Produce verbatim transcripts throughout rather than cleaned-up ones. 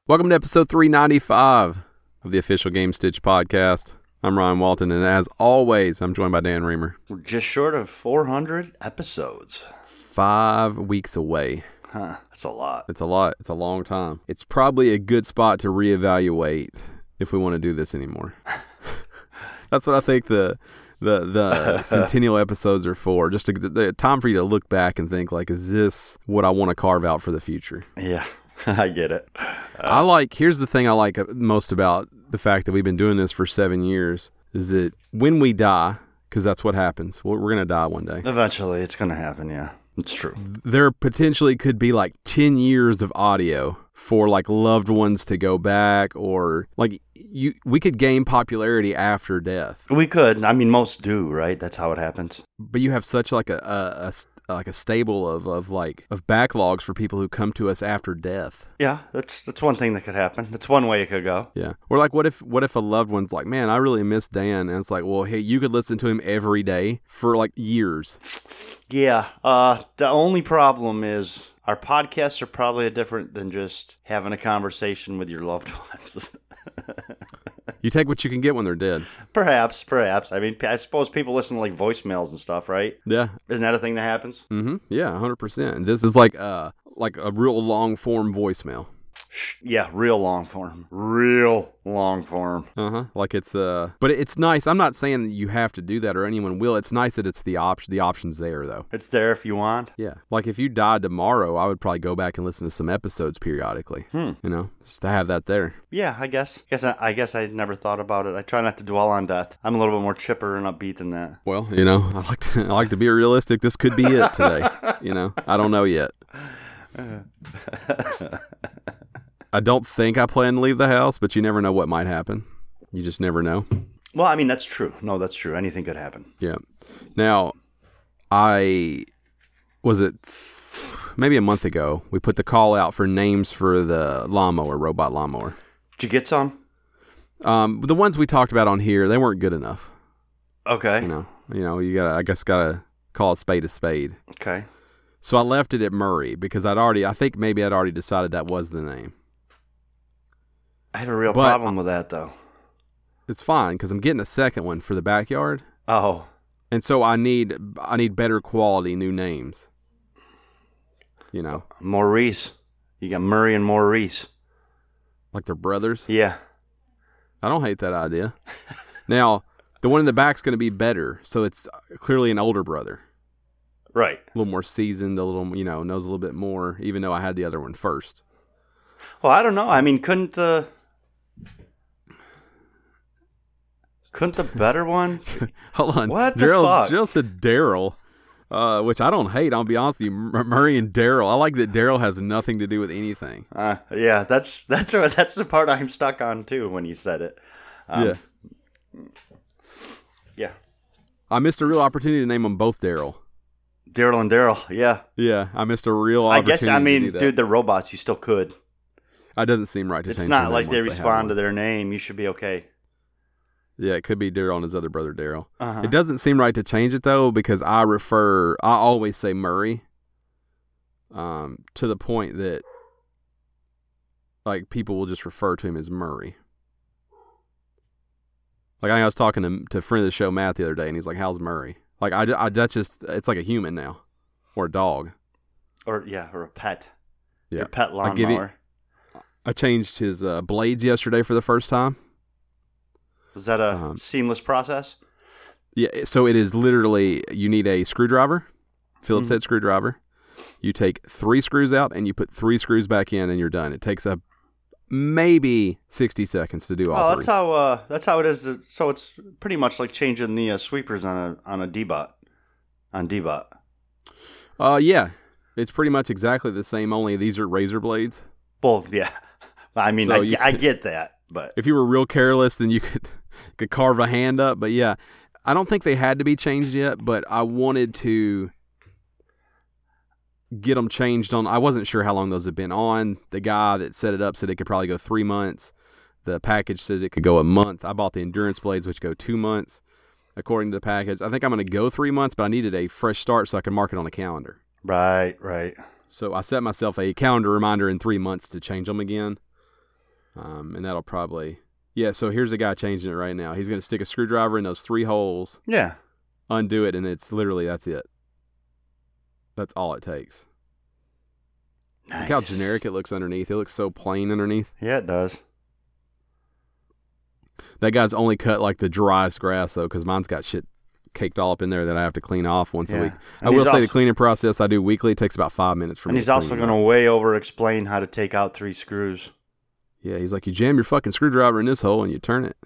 Welcome to episode three ninety-five of the official Game Stitch podcast. I'm Ryan Walton, and as always, I'm joined by Dan Reamer. We're just short of four hundred episodes. Five weeks away. Huh, that's a lot. It's a lot. It's a long time. It's probably a good spot to reevaluate if we want to do this anymore. That's what I think the the the centennial episodes are for. Just a, the time for you to look back and think, like, is this what I want to carve out for the future? Yeah. I get it. Uh, I like, here's the thing I like most about the fact that we've been doing this for seven years is that when we die, because that's what happens, we're, we're going to die one day. Eventually, it's going to happen, yeah. It's true. There potentially could be like ten years of audio for like loved ones to go back, or like you, we could gain popularity after death. We could. I mean, most do, right? That's how it happens. But you have such like a, a, a like a stable of, of like of backlogs for people who come to us after death. Yeah, that's that's one thing that could happen. That's one way it could go. Yeah. Or like what if what if a loved one's like, man, I really miss Dan, and it's like, well, hey, you could listen to him every day for like years. Yeah. Uh, the only problem is our podcasts are probably different than just having a conversation with your loved ones. You take what you can get when they're dead. Perhaps, perhaps. I mean, I suppose people listen to like voicemails and stuff, right? Yeah. Isn't that a thing that happens? Mm-hmm. Yeah, one hundred percent. And this is like uh like a real long form voicemail. Yeah, real long form. Real long form. Uh-huh. Like it's uh but it's nice. I'm not saying that you have to do that or anyone will. It's nice that it's the option the option's there though. It's there if you want. Yeah. Like if you died tomorrow, I would probably go back and listen to some episodes periodically. Hmm. You know, just to have that there. Yeah, I guess. Guess I, I guess I never thought about it. I try not to dwell on death. I'm a little bit more chipper and upbeat than that. Well, you know, I like to I like to be realistic. This could be it today. You know, I don't know yet. I don't think I plan to leave the house, but you never know what might happen. You just never know. Well, I mean, that's true. No, that's true. Anything could happen. Yeah. Now, I, was it maybe a month ago, we put the call out for names for the lawnmower, robot lawnmower. Did you get some? Um, the ones we talked about on here, they weren't good enough. Okay. You know, you know, you gotta, I guess, gotta call a spade a spade. Okay. So I left it at Murray because I'd already, I think maybe I'd already decided that was the name. I have a real But problem with that, though. It's fine because I'm getting a second one for the backyard. Oh. And so I need I need better quality new names. You know. Maurice. You got Murray and Maurice. Like they're brothers? Yeah. I don't hate that idea. Now, the one in the back's going to be better, so it's clearly an older brother. Right. A little more seasoned, a little, you know, knows a little bit more, even though I had the other one first. Well, I don't know. I mean, couldn't the... Couldn't the better one? Hold on. What the Daryl, fuck? Daryl said Daryl, uh, which I don't hate. I'll be honest with you. Murray and Daryl. I like that Daryl has nothing to do with anything. Uh, yeah, that's that's that's the part I'm stuck on too when you said it. Um, yeah. Yeah. I missed a real opportunity to name them both Daryl. Daryl and Daryl. Yeah. Yeah, I missed a real I opportunity. guess I mean, to do that. dude, they're robots. You still could. It doesn't seem right to It's change not their like name they once respond have to one. their name. You should be okay. Yeah, it could be Daryl and his other brother Daryl. Uh-huh. It doesn't seem right to change it though because I refer. I always say Murray. Um, to the point that like people will just refer to him as Murray. Like I was talking to to a friend of the show Matt the other day, and he's like, "How's Murray?" Like I, I that's just it's like a human now, or a dog, Or yeah, or a pet. Yeah, Your pet I give you- lawnmower. I changed his uh, blades yesterday for the first time. Was that a um, seamless process? Yeah, so it is literally, you need a screwdriver, Phillips Mm-hmm. head screwdriver. You take three screws out and you put three screws back in and you're done. It takes a maybe sixty seconds to do all Oh, three. that's how uh, that's how it is. So it's pretty much like changing the uh, sweepers on a on a D-Bot, on D-Bot. Uh, yeah, it's pretty much exactly the same, only these are razor blades. Well, yeah. I mean, So I, you I could- get that, but If you were real careless, then you could could carve a hand up. But yeah, I don't think they had to be changed yet, but I wanted to get them changed on. I wasn't sure how long those had been on. The guy that set it up said it could probably go three months. The package says it could go a month. I bought the endurance blades, which go two months. According to the package, I think I'm going to go three months, but I needed a fresh start so I could mark it on the calendar. right, right. So I set myself a calendar reminder in three months to change them again. Um, and that'll probably, yeah, so here's a guy changing it right now. He's going to stick a screwdriver in those three holes. Yeah. Undo it, and it's literally, that's it. That's all it takes. Nice. Look how generic it looks underneath. It looks so plain underneath. Yeah, it does. That guy's only cut like the driest grass, though, because mine's got shit caked all up in there that I have to clean off once Yeah. a week. And I will he's say also- the cleaning process I do weekly takes about five minutes for And me he's to also clean going it to up. way over explain how to take out three screws. Yeah, he's like, you jam your fucking screwdriver in this hole and you turn it.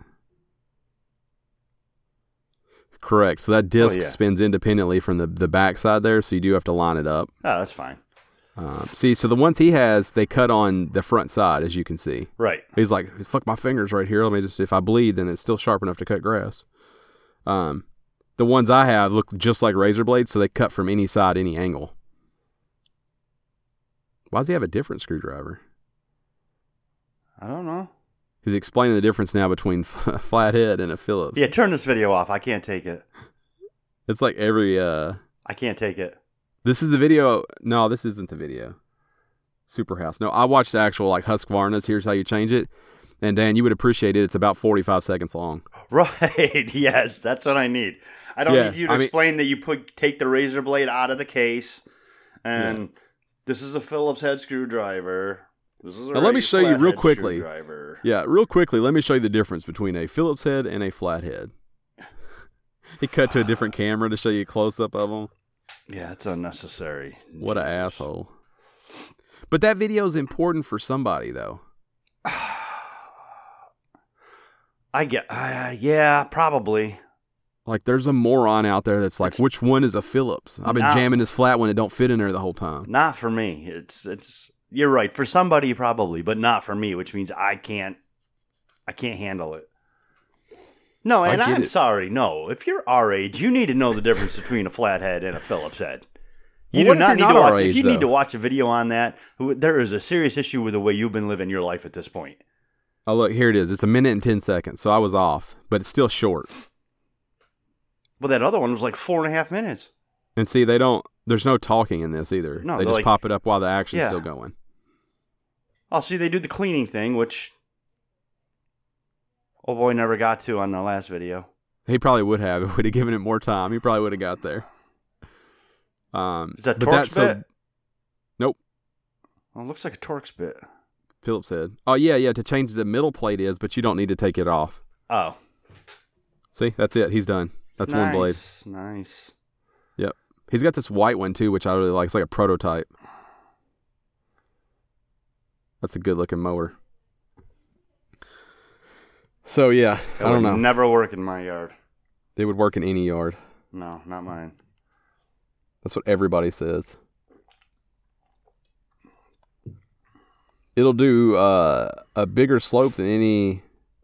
Correct. So that disc Oh, yeah. spins independently from the, the back side there, so you do have to line it up. Oh, that's fine. Um, see, so the ones he has, they cut on the front side, as you can see. Right. He's like, fuck my fingers right here. Let me just, if I bleed, then it's still sharp enough to cut grass. Um, the ones I have look just like razor blades, so they cut from any side, any angle. Why does he have a different screwdriver? I don't know. He's explaining the difference now between a flathead and a Phillips. Yeah, turn this video off. I can't take it. It's like every, uh, I can't take it. this is the video. No, this isn't the video. Superhouse. No, I watched the actual like Husqvarna's. Here's how you change it. And Dan, you would appreciate it. It's about forty-five seconds long. Right. Yes, that's what I need. I don't Yeah, need you to I mean- explain that you put take the razor blade out of the case, and Yeah. this is a Phillips head screwdriver. This is a Now, let me regular show you real flathead quickly. screwdriver. Yeah, real quickly, let me show you the difference between a Phillips head and a flathead. He cut to a different camera to show you a close-up of them. Yeah, it's unnecessary. What an Jesus. asshole. But that video is important for somebody, though. I get. Uh, yeah, probably. Like, there's a moron out there that's like, It's- which one is a Phillips? I've been Nah. jamming this flat one. It don't fit in there the whole time. Not for me. It's it's. You're right. For somebody, probably, but not for me. Which means I can't. I can't handle it. No, I and get I'm it. sorry. No, if you're our age, you need to know the difference between a flathead and a Phillips head. You Well, what do if not you're need not to our watch. age, If you need though? to watch a video on that, who- there is a serious issue with the way you've been living your life at this point. Oh, look, here it is. It's a minute and ten seconds, so I was off, but it's still short. But that other one was like four and a half minutes. And see, they don't, there's no talking in this either. No, they they're just like- pop it up while the action's Yeah. still going. Oh, see, they do the cleaning thing, which oh boy never got to on the last video. He probably would have if we'd have given it more time. He probably would have got there. Um, Is that but Torx so- bit? Nope. Oh, it looks like a Torx bit. Phillips said. Oh, yeah, yeah, to change the middle plate is, but you don't need to take it off. Oh, See, that's it. He's done. That's one blade. nice, nice. Yep. He's got this white one, too, which I really like. It's like a prototype. That's a good-looking mower. So, yeah, That I don't would know. Never work in my yard. They would work in any yard. No, not mine. That's what everybody says. It'll do uh, a bigger slope than any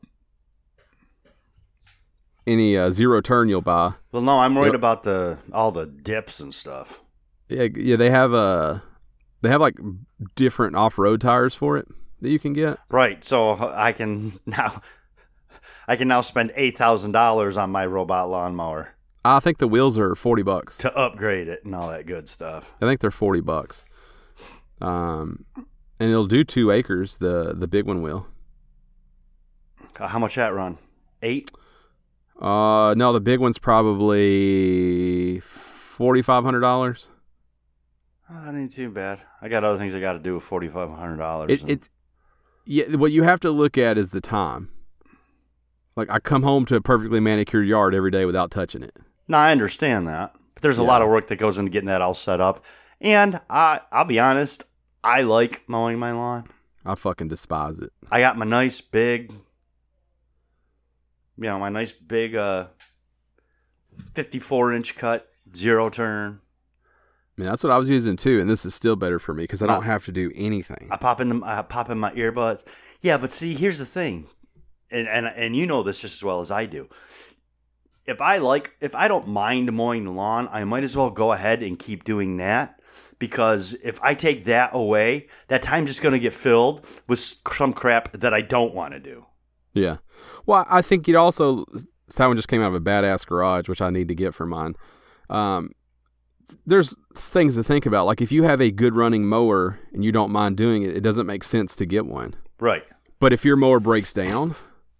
any uh, zero turn you'll buy. Well, no, I'm worried Yep. about the all the dips and stuff. Yeah, yeah, they have uh they have like different off road tires for it that you can get. Right, so I can now, I can now spend eight thousand dollars on my robot lawnmower I think the wheels are forty bucks. to upgrade it and all that good stuff. I think they're forty bucks. Um, and it'll do two acres. The the big one will. Uh, How much that run? Eight? Uh, no, the big one's probably forty five hundred dollars. Oh, that ain't too bad. I got other things I got to do with forty five hundred dollars. It it's yeah. What you have to look at is the time. Like I come home to a perfectly manicured yard every day without touching it. No, I understand that, but there's a Yeah. lot of work that goes into getting that all set up. And I, I'll be honest, I like mowing my lawn. I fucking despise it. I got my nice big, you know, my nice big uh, fifty-four inch cut, zero turn. I mean, that's what I was using too, and this is still better for me because I don't Uh, have to do anything. I pop in the, I pop in my earbuds. Yeah, but see, here's the thing, and and and you know this just as well as I do. If I like, if I don't mind mowing the lawn, I might as well go ahead and keep doing that. Because if I take that away, that time's just going to get filled with some crap that I don't want to do. Yeah. Well, I think it also, that one just came out of a badass garage, which I need to get for mine. Um, there's things to think about. Like if you have a good running mower and you don't mind doing it, it doesn't make sense to get one. Right. But if your mower breaks down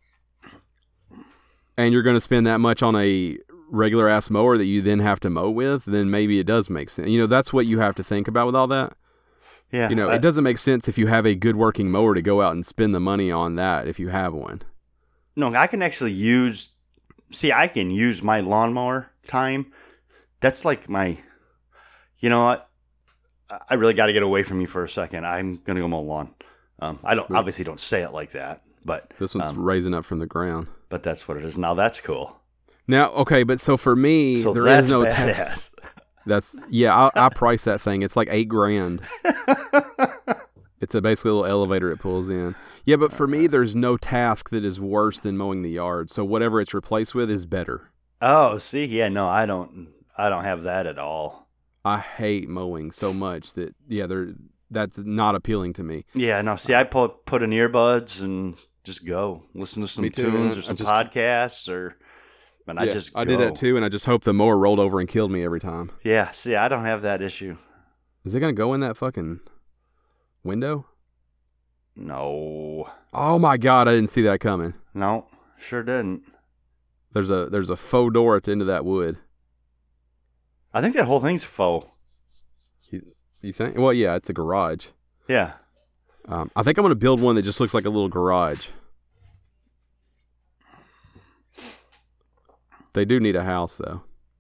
and you're going to spend that much on a regular ass mower that you then have to mow with, then maybe it does make sense. You know, that's what you have to think about with all that. Yeah. You know, I, it doesn't make sense if you have a good working mower to go out and spend the money on that if you have one. No, I can actually use, see, I can use my lawnmower time. That's like my, you know what? I really got to get away from you for a second. I'm going to go mow lawn. Um, I don't, obviously don't say it like that, but. This one's um, raising up from the ground. But that's what it is. Now that's cool. Now, okay, but so for me, So there that's is no badass. Ta- that's, yeah, I, I price that thing. It's like eight grand. It's a basically a little elevator it pulls in. Yeah, but for me, there's no task that is worse than mowing the yard. So whatever it's replaced with is better. Oh, see, yeah, no, I don't, I don't have that at all. I hate mowing so much that, yeah, there that's not appealing to me. Yeah, no, see, I put put in earbuds and just go listen to some Me too, tunes man. or some I just- podcasts or, and I Yeah, just I go. did that too, and I just hope the mower rolled over and killed me every time. Yeah, see, I don't have that issue. Is it gonna go in that fucking window? No, Oh my god, I didn't see that coming. no, sure didn't. There's a there's a faux door at the end of that wood. I think that whole thing's faux. You, you think? Well, yeah, it's a garage. Yeah. Um, I think I'm gonna build one that just looks like a little garage. They do need a house though.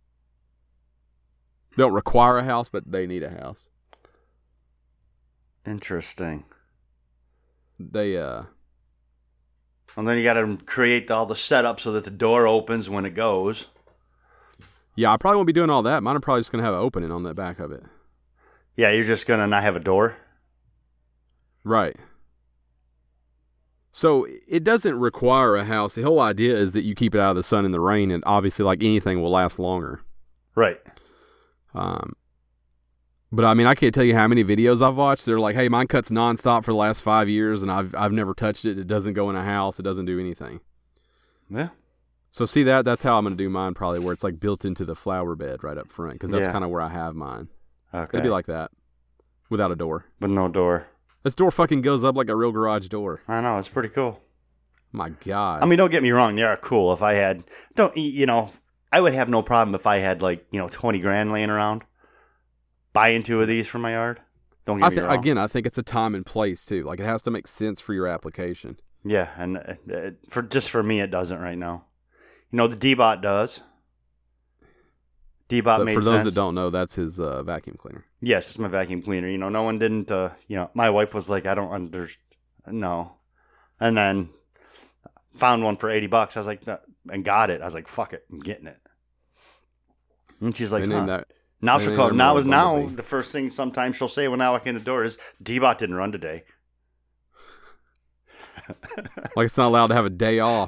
They don't require a house, but they need a house. Interesting. They uh And then you got to create all the setup so that the door opens when it goes. yeah, I probably won't be doing all that. Mine are probably just gonna have an opening on the back of it. Yeah, you're just going to not have a door? Right. So it doesn't require a house. The whole idea is that you keep it out of the sun and the rain, and obviously, like anything, will last longer. Right. Um, but I mean, I can't tell you how many videos I've watched. They're like, "Hey, mine cuts nonstop for the last five years, and I've I've never touched it. It doesn't go in a house. It doesn't do anything." Yeah. So see that that's how I'm going to do mine, probably, where it's like built into the flower bed right up front, because that's Yeah. kind of where I have mine. Okay. It'd be like that, without a door. But no door. This door fucking goes up like a real garage door. I know, it's pretty cool. My God. I mean, don't get me wrong, they are cool. If I had, don't, you know, I would have no problem if I had like, you know, twenty grand laying around. Buying two of these for my yard. Don't get I me th- wrong. again, I think it's a time and place too. Like it has to make sense for your application. Yeah, and uh, uh, for just for me, it doesn't right now. You know, the D-Bot does. D-Bot But made for those sense. that don't know, that's his uh, vacuum cleaner. Yes, it's my vacuum cleaner. You know, no one didn't, uh, you know, my wife was like, I don't under, no. And then found one for eighty bucks. I was like, no, and got it. I was like, fuck it, I'm getting it. And she's like, They huh. named that. Now they she'll named call, their now mower is now, Bumblebee. the first thing sometimes she'll say when I walk in the door is, D-Bot didn't run today. Like it's not allowed to have a day off.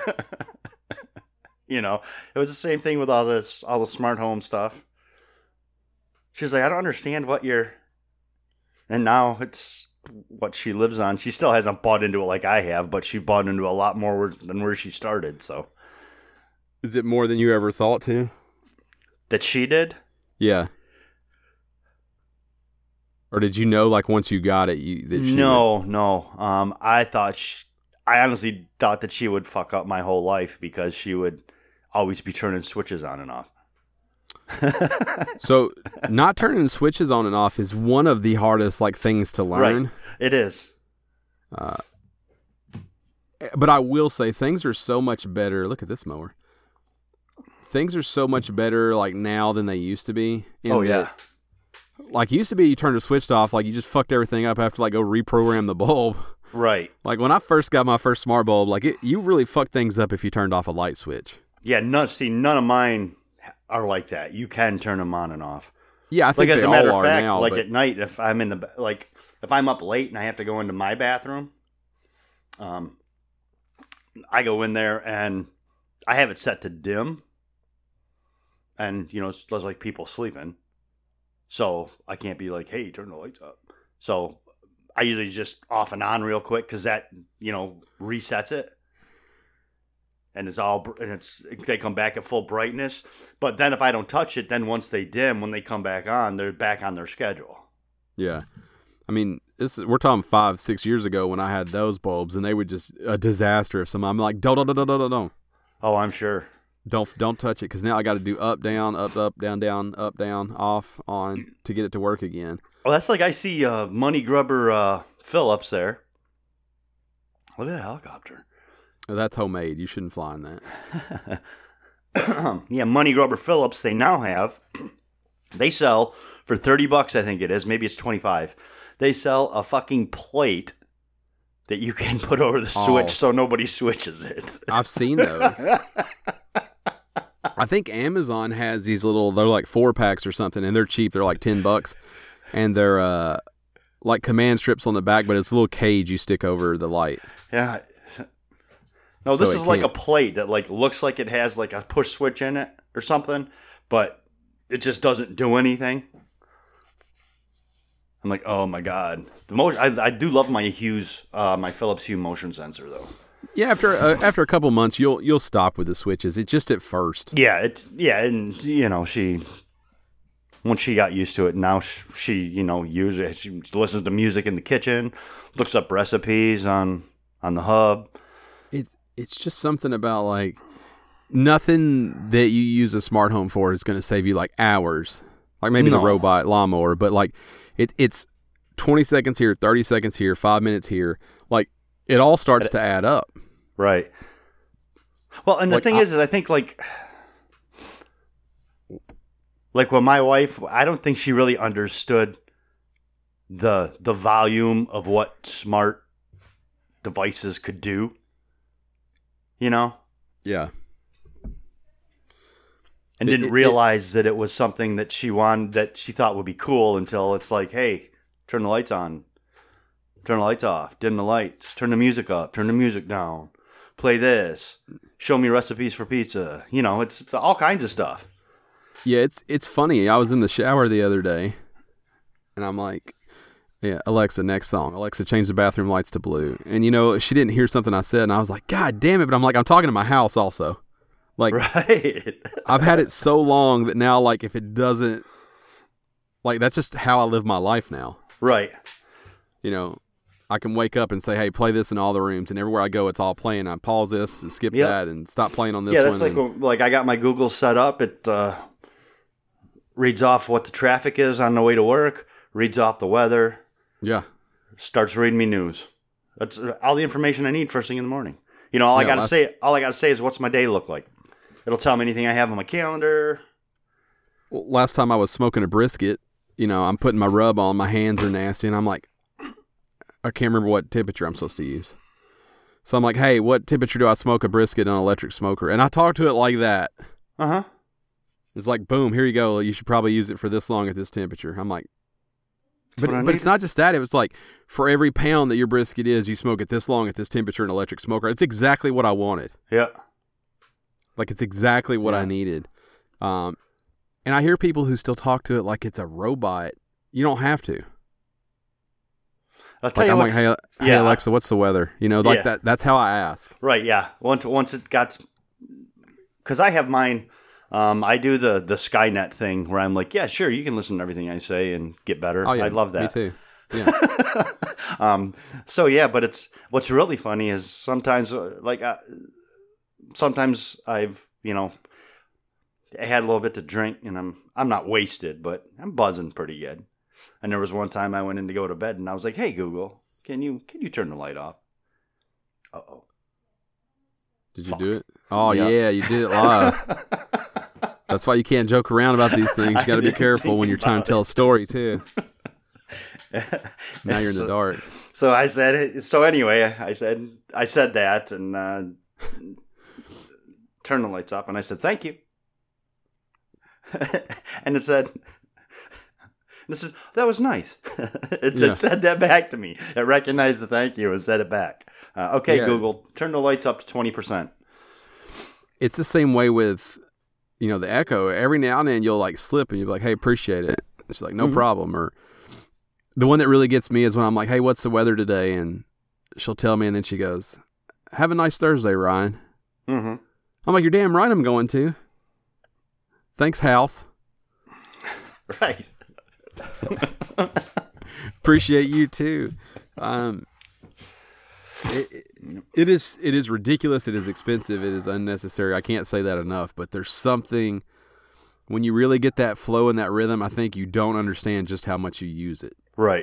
You know, it was the same thing with all this, all the smart home stuff. She was like, I don't understand what you're, and now it's what she lives on. She still hasn't bought into it like I have, but she bought into a lot more than where she started. So Is it more than you ever thought to? that she did. Yeah. Or did you know, like once you got it, you that she No, no. Um, I thought she, I honestly thought that she would fuck up my whole life because she would always be turning switches on and off. So not turning switches on and off is one of the hardest like things to learn. Right. It is. Uh, but I will say things are so much better. Look at this mower. Things are so much better like now than they used to be. in Oh, that- yeah. Like used to be, you turned the switch off, like you just fucked everything up. Have to like go reprogram the bulb. Right. Like when I first got my first smart bulb, like it, you really fucked things up if you turned off a light switch. Yeah, none, see, none of mine are like that. You can turn them on and off. Yeah, I think Like, as they a matter all of are fact, now. like but- at night, if I'm in the, ba- like, if I'm up late and I have to go into my bathroom, um, I go in there and I have it set to dim. And, you know, it's it's like people sleeping. So I can't be like, hey, turn the lights up. So I usually just off and on real quick because that, you know, resets it. And it's all, br- and it's, they come back at full brightness. But then if I don't touch it, then once they dim, when they come back on, they're back on their schedule. Yeah. I mean, this is, we're talking five, six years ago when I had those bulbs, and they were just a disaster. So I'm like, don't, don't, don't, don't, don't, don't. Oh, I'm sure. Don't, don't touch it, because now I got to do up, down, up, up, down, down, up, down, off, on to get it to work again. Well, that's like I see uh, Money Grubber uh, Phillips there. Look at that helicopter. Oh, that's homemade. You shouldn't fly in that. Yeah, Money Grubber Phillips. They now have. They sell for thirty bucks. I think it is. Maybe it's twenty-five. They sell a fucking plate that you can put over the switch, oh. so nobody switches it. I've seen those. I think Amazon has these little, they're like four packs or something, and they're cheap. They're like ten bucks. And they're uh, like command strips on the back, but it's a little cage you stick over the light. Yeah. No, this so is like can't. a plate that like looks like it has like a push switch in it or something, but it just doesn't do anything. I'm like, oh my god, the motion. I, I do love my Hughes, uh, my Philips Hue motion sensor though. Yeah, after uh, after a couple months, you'll you'll stop with the switches. It's just at first. Yeah, it's yeah, and you know she, once she got used to it, now she, she you know uses it. She listens to music in the kitchen, looks up recipes on on the hub. It's it's just something about like nothing that you use a smart home for is going to save you like hours, like maybe no. the robot lawnmower, but like. It, it's twenty seconds here, thirty seconds here, five minutes here. Like, it all starts to add up. Right. Well, and the like, thing I, is, is I think, like, like when my wife, I don't think she really understood the the volume of what smart devices could do. You know? Yeah. And didn't it, realize it, that it was something that she wanted, that she thought would be cool until it's like, hey, turn the lights on, turn the lights off, dim the lights, turn the music up, turn the music down, play this, show me recipes for pizza. You know, it's all kinds of stuff. Yeah, it's it's funny. I was in the shower the other day, and I'm like, yeah, Alexa, next song. Alexa, change the bathroom lights to blue. And, you know, she didn't hear something I said, and I was like, God damn it. But I'm like, I'm talking to my house also. Like, right. I've had it so long that now, like, if it doesn't, like, that's just how I live my life now. Right. You know, I can wake up and say, hey, play this in all the rooms, and everywhere I go, it's all playing. I pause this and skip yep. that and stop playing on this yeah, one. Yeah, that's like, and, like I got my Google set up. It uh, reads off what the traffic is on the way to work, reads off the weather. Yeah. Starts reading me news. That's all the information I need first thing in the morning. You know, all yeah, I got to say, all I got to say is, what's my day look like? It'll tell me anything I have on my calendar. Well, last time I was smoking a brisket, you know, I'm putting my rub on, my hands are nasty, and I'm like, I can't remember what temperature I'm supposed to use. So I'm like, hey, what temperature do I smoke a brisket on an electric smoker? And I talk to it like that. Uh-huh. It's like, boom, here you go. You should probably use it for this long at this temperature. I'm like, That's but, but it's not just that. It was like, for every pound that your brisket is, you smoke it this long at this temperature in an electric smoker. It's exactly what I wanted. Yeah. Like, it's exactly what yeah. I needed. Um, and I hear people who still talk to it like it's a robot. You don't have to. I'll tell like, you I'm like, hey, hey yeah. Alexa, what's the weather? You know, like yeah. that. That's how I ask. Right, yeah. Once once it got... Because I have mine... Um, I do the, the Skynet thing where I'm like, yeah, sure, you can listen to everything I say and get better. Oh, yeah, I love that. Me too. Yeah. um, so, yeah, but it's... What's really funny is sometimes, like... Uh, Sometimes I've, you know, I had a little bit to drink, and I'm I'm not wasted, but I'm buzzing pretty good. And there was one time I went in to go to bed, and I was like, "Hey Google, can you can you turn the light off?" Uh oh. Did you Fuck. do it? Oh yeah. yeah, you did it live. That's why you can't joke around about these things. You got to be careful when you're trying to tell a story too. Now you're in so, the dark. So I said. So anyway, I said I said that, and. Uh, Turn the lights off, and I said, thank you. And it said, and it said, that was nice. it, yeah. it said that back to me. It recognized the thank you and said it back. Uh, okay, yeah. Google, turn the lights up to twenty percent. It's the same way with, you know, the Echo. Every now and then you'll like slip and you'll be like, hey, appreciate it. She's like, no mm-hmm. problem. Or the one that really gets me is when I'm like, hey, what's the weather today? And she'll tell me, and then she goes, have a nice Thursday, Ryan. Mm-hmm. I'm like, you're damn right I'm going to. Thanks, house. Right. Appreciate you too. Um, it, it is it is ridiculous. It is expensive. It is unnecessary. I can't say that enough. But there's something when you really get that flow and that rhythm. I think you don't understand just how much you use it. Right.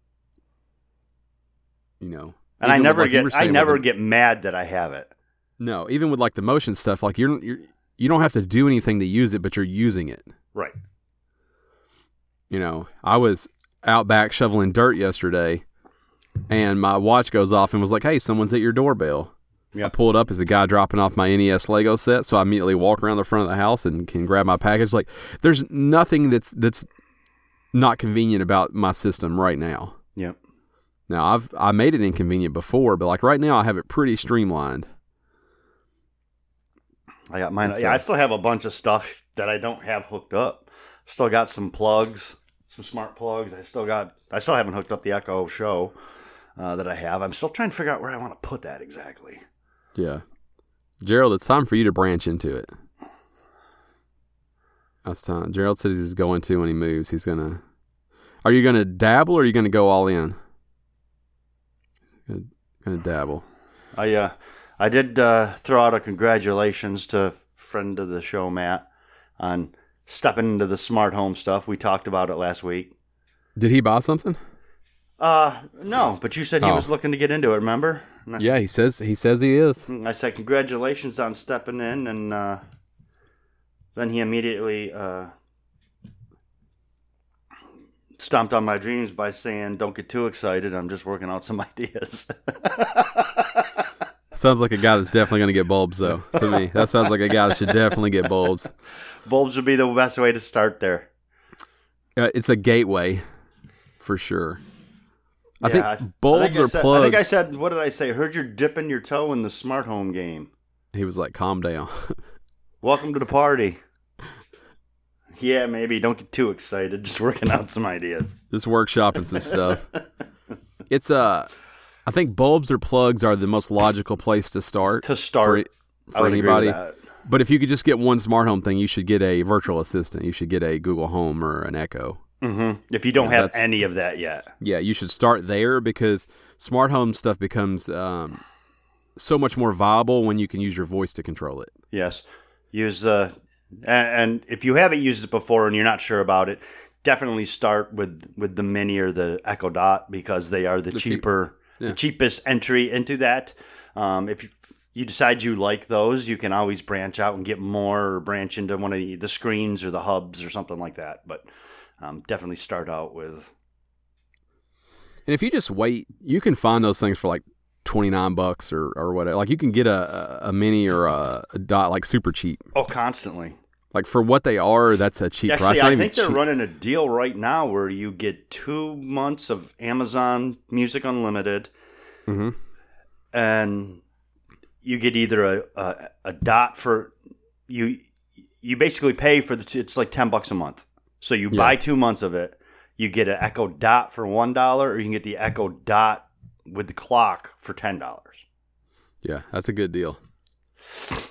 You know, and I never like get I never get mad that I have it. No, even with like the motion stuff, like you're you're you don't have to do anything to use it, but you're using it. Right. You know, I was out back shoveling dirt yesterday, and my watch goes off and was like, "Hey, someone's at your doorbell." Yep. I pulled up as a guy dropping off my N E S Lego set, so I immediately walk around the front of the house and can grab my package. Like, there's nothing that's that's not convenient about my system right now. Yep. Now I've I made it inconvenient before, but like right now I have it pretty streamlined. I got mine. Yeah, I still have a bunch of stuff that I don't have hooked up. Still got some plugs, some smart plugs. I still got. I still haven't hooked up the Echo Show uh, that I have. I'm still trying to figure out where I want to put that exactly. Yeah, Gerald, it's time for you to branch into it. That's time. Gerald says he's going to when he moves. He's gonna. Are you gonna dabble or are you gonna go all in? Gonna, gonna dabble. I uh, I did uh, throw out a congratulations to friend of the show Matt on stepping into the smart home stuff. We talked about it last week. Did he buy something? Uh, no, but you said he oh. was looking to get into it. Remember? Yeah, said, he says he says he is. I said congratulations on stepping in, and uh, then he immediately uh, stomped on my dreams by saying, "Don't get too excited. I'm just working out some ideas." Sounds like a guy that's definitely going to get bulbs, though, to me. That sounds like a guy that should definitely get bulbs. Bulbs would be the best way to start there. Uh, it's a gateway, for sure. I yeah, think bulbs I think or said, plugs. I think I said, what did I say? Heard you're dipping your toe in the smart home game. He was like, calm down. Welcome to the party. Yeah, maybe. Don't get too excited. Just working out some ideas. Just workshopping some stuff. It's uh, I think bulbs or plugs are the most logical place to start. To start, for, for anybody. But if you could just get one smart home thing, you should get a virtual assistant. You should get a Google Home or an Echo. Mm-hmm. If you don't yeah, have any of that yet. Yeah, you should start there because smart home stuff becomes um, so much more viable when you can use your voice to control it. Yes. Use uh, and, and if you haven't used it before and you're not sure about it, definitely start with, with the Mini or the Echo Dot because they are the, the cheaper, cheap. yeah. the cheapest entry into that. Um, if you, you decide you like those, you can always branch out and get more or branch into one of the, the screens or the hubs or something like that. But Um, definitely start out with. And if you just wait, you can find those things for like twenty-nine bucks or, or whatever. Like you can get a, a Mini or a, a Dot like super cheap. Oh, constantly. Like for what they are, that's a cheap Actually, price. I think they're cheap. running a deal right now where you get two months of Amazon Music Unlimited. Mm-hmm. And you get either a, a, a Dot for, you you basically pay for the, it's like ten bucks a month. So you yeah. buy two months of it, you get an Echo Dot for one dollar, or you can get the Echo Dot with the clock for ten dollars. Yeah, that's a good deal. That's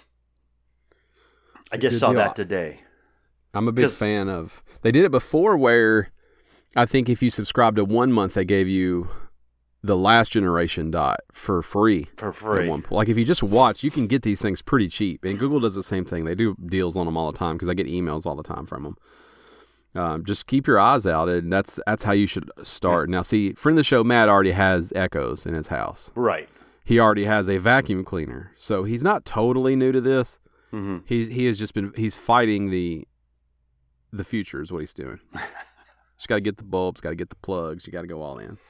I just saw deal. that today. I'm a big fan of... They did it before where I think if you subscribe to one month, they gave you the last generation Dot for free. For free. One, like if you just watch, you can get these things pretty cheap. And Google does the same thing. They do deals on them all the time because I get emails all the time from them. Um, just keep your eyes out, and that's that's how you should start. Yeah. Now, see, friend of the show, Matt, already has Echoes in his house. Right. He already has a vacuum cleaner, so he's not totally new to this. Mm-hmm. He's he has just been he's fighting the the future is what he's doing. Just got to get the bulbs, got to get the plugs, you got to go all in.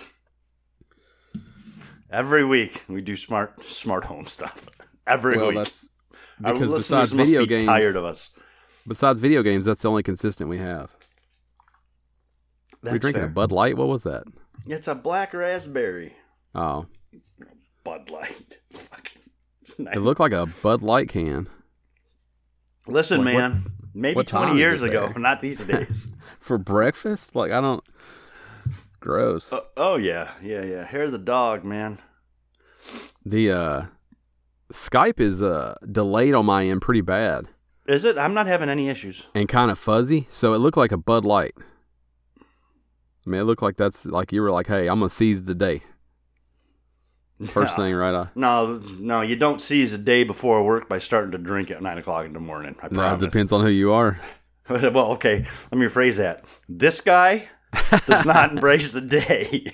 Every week we do smart smart home stuff. Every well, week. That's Our because listeners besides video must be games, tired of us. Besides video games, that's the only consistent we have. That's Are we drinking fair. a Bud Light? What was that? It's a black raspberry. Oh. Bud Light. It's nice. It looked like a Bud Light can. Listen, what, man. what, maybe what twenty years ago. Not these days. For breakfast? Like, I don't... Gross. Uh, oh, yeah. Yeah, yeah. Here's the dog, man. The uh, Skype is uh, delayed on my end pretty bad. Is it? I'm not having any issues. And kind of fuzzy, so it looked like a Bud Light. I mean, it looked like that's like you were like, hey, I'm going to seize the day. First no, thing, right? I, no, no, you don't seize the day before work by starting to drink at nine o'clock in the morning. I promise. That depends on who you are. Well, okay, let me rephrase that. This guy does not embrace the day.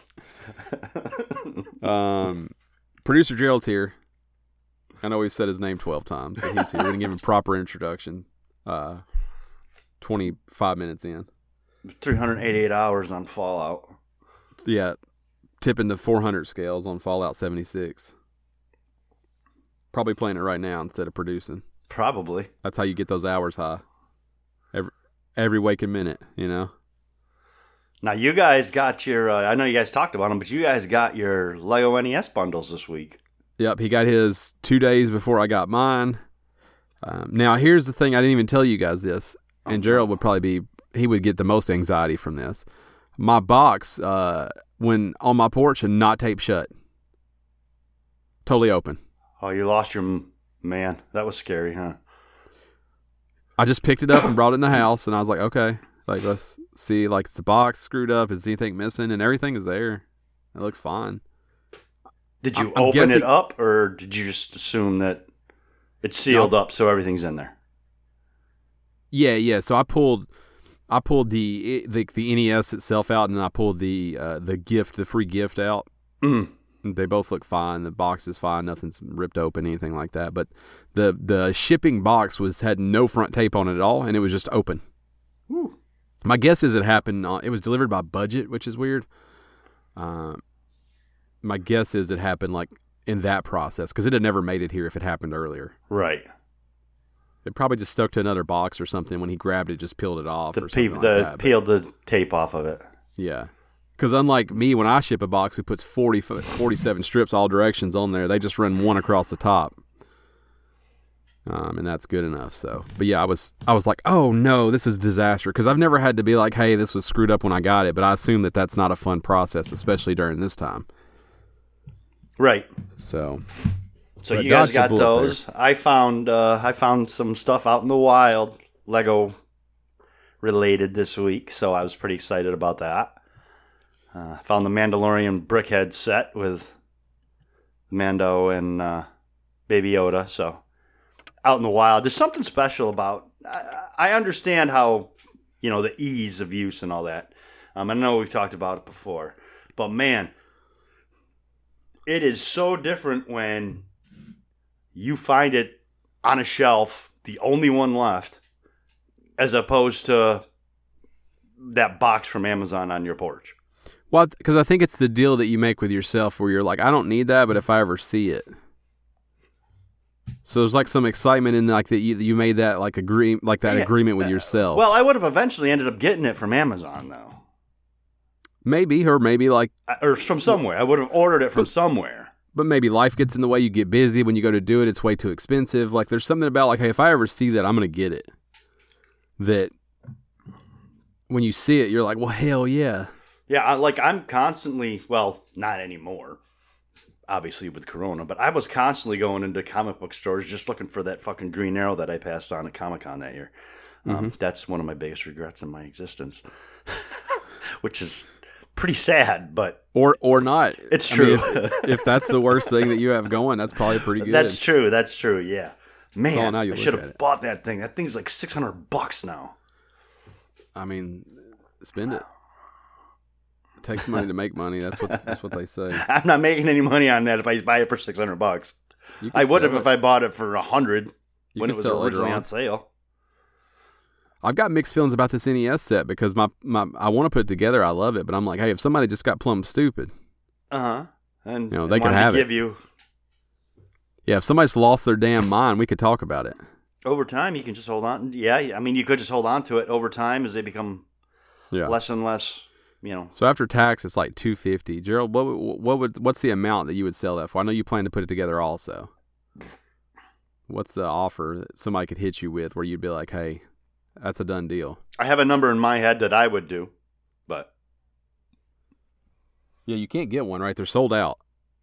um, Producer Gerald's here. I know we've said his name twelve times, but he's here. We're going to give him a proper introduction. Uh, twenty-five minutes in. three hundred eighty-eight hours on Fallout. Yeah, tipping the four hundred scales on Fallout seventy-six. Probably playing it right now instead of producing. Probably. That's how you get those hours high. Every every waking minute, you know. Now you guys got your. Uh, I know you guys talked about them, but you guys got your Lego N E S bundles this week. Yep, he got his two days before I got mine. Um, now, here's the thing. I didn't even tell you guys this, and Gerald would probably be, he would get the most anxiety from this. My box, uh, when on my porch and not taped shut. Totally open. Oh, you lost your man. That was scary, huh? I just picked it up and brought it in the house, and I was like, okay, like let's see, like is the box screwed up? Is anything missing? And everything is there. It looks fine. Did you I'm open guessing, it up, or did you just assume that it's sealed no. up so everything's in there? Yeah, yeah. So I pulled, I pulled the the, the N E S itself out, and then I pulled the uh, the gift, the free gift out. Mm. They both look fine. The box is fine. Nothing's ripped open, anything like that. But the the shipping box was had no front tape on it at all, and it was just open. Ooh. My guess is it happened. On, it was delivered by budget, which is weird. Um. My guess is it happened like in that process because it had never made it here if it happened earlier. Right. It probably just stuck to another box or something. When he grabbed it, just peeled it off. The, or pe- something like the that. peeled the tape off of it. Yeah. Because unlike me, when I ship a box who puts forty, forty-seven strips all directions on there, they just run one across the top. Um, and that's good enough. So, but yeah, I was I was like, oh no, this is disaster. Because I've never had to be like, hey, this was screwed up when I got it. But I assume that that's not a fun process, especially during this time. Right. So, so you guys got those. There. I found uh, I found some stuff out in the wild, Lego related this week. So I was pretty excited about that. I uh, found the Mandalorian Brickhead set with Mando and uh, Baby Yoda. So out in the wild, there's something special about. I, I understand how, you know, the ease of use and all that. Um, I know we've talked about it before, but man. It is so different when you find it on a shelf, the only one left, as opposed to that box from Amazon on your porch. Well, because I think it's the deal that you make with yourself where you're like, I don't need that, but if I ever see it. So there's like some excitement in like that you, you made that like agree like that yeah, agreement with yourself. Well, I would have eventually ended up getting it from Amazon though. Maybe, or maybe like... Or from somewhere. I would have ordered it from but, somewhere. But maybe life gets in the way. You get busy. When you go to do it, it's way too expensive. Like, there's something about, like, hey, if I ever see that, I'm going to get it. That when you see it, you're like, well, hell yeah. Yeah, I, like, I'm constantly... Well, not anymore. Obviously, with Corona. But I was constantly going into comic book stores just looking for that fucking Green Arrow that I passed on at Comic-Con that year. Um, mm-hmm. That's one of my biggest regrets in my existence. Which is... pretty sad, but or or not. It's true. I mean, if, if that's the worst thing that you have going, that's probably pretty good. That's true. That's true. Yeah, man, I should have bought that thing. That thing's like six hundred bucks now. I mean, spend it. It takes money to make money. That's what that's what they say. I'm not making any money on that if I buy it for six hundred bucks. I would have if I bought it for a hundred when it was originally on sale. I've got mixed feelings about this N E S set because my, my I want to put it together. I love it, but I'm like, hey, if somebody just got plumb stupid, uh huh, and you know they could have give it. You yeah, if somebody's lost their damn mind, we could talk about it. Over time, you can just hold on. Yeah, I mean, you could just hold on to it over time as they become yeah. less and less. You know. So after tax, it's like two fifty. Gerald, what what would what's the amount that you would sell that for? I know you plan to put it together also. What's the offer that somebody could hit you with where you'd be like, hey? That's a done deal. I have a number in my head that I would do, but... Yeah, you can't get one, right? They're sold out.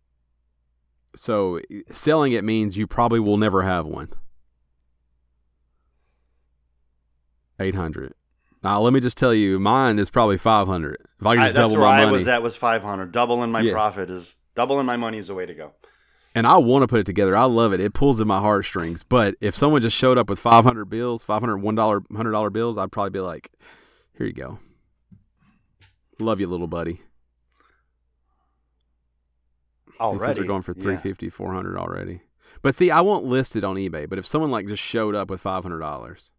So selling it means you probably will never have one. eight hundred. Now, let me just tell you, mine is probably five hundred. If I can just I, that's double where my I money. was at was five hundred. Doubling my Yeah. profit is doubling my money is the way to go. And I want to put it together. I love it. It pulls at my heartstrings. But if someone just showed up with five hundred bills, five hundred one dollar, one hundred dollar bills, I'd probably be like, here you go. Love you, little buddy. Already. These things are going for three Yeah. fifty, four hundred already. But see, I won't list it on eBay. But if someone like just showed up with five hundred dollars,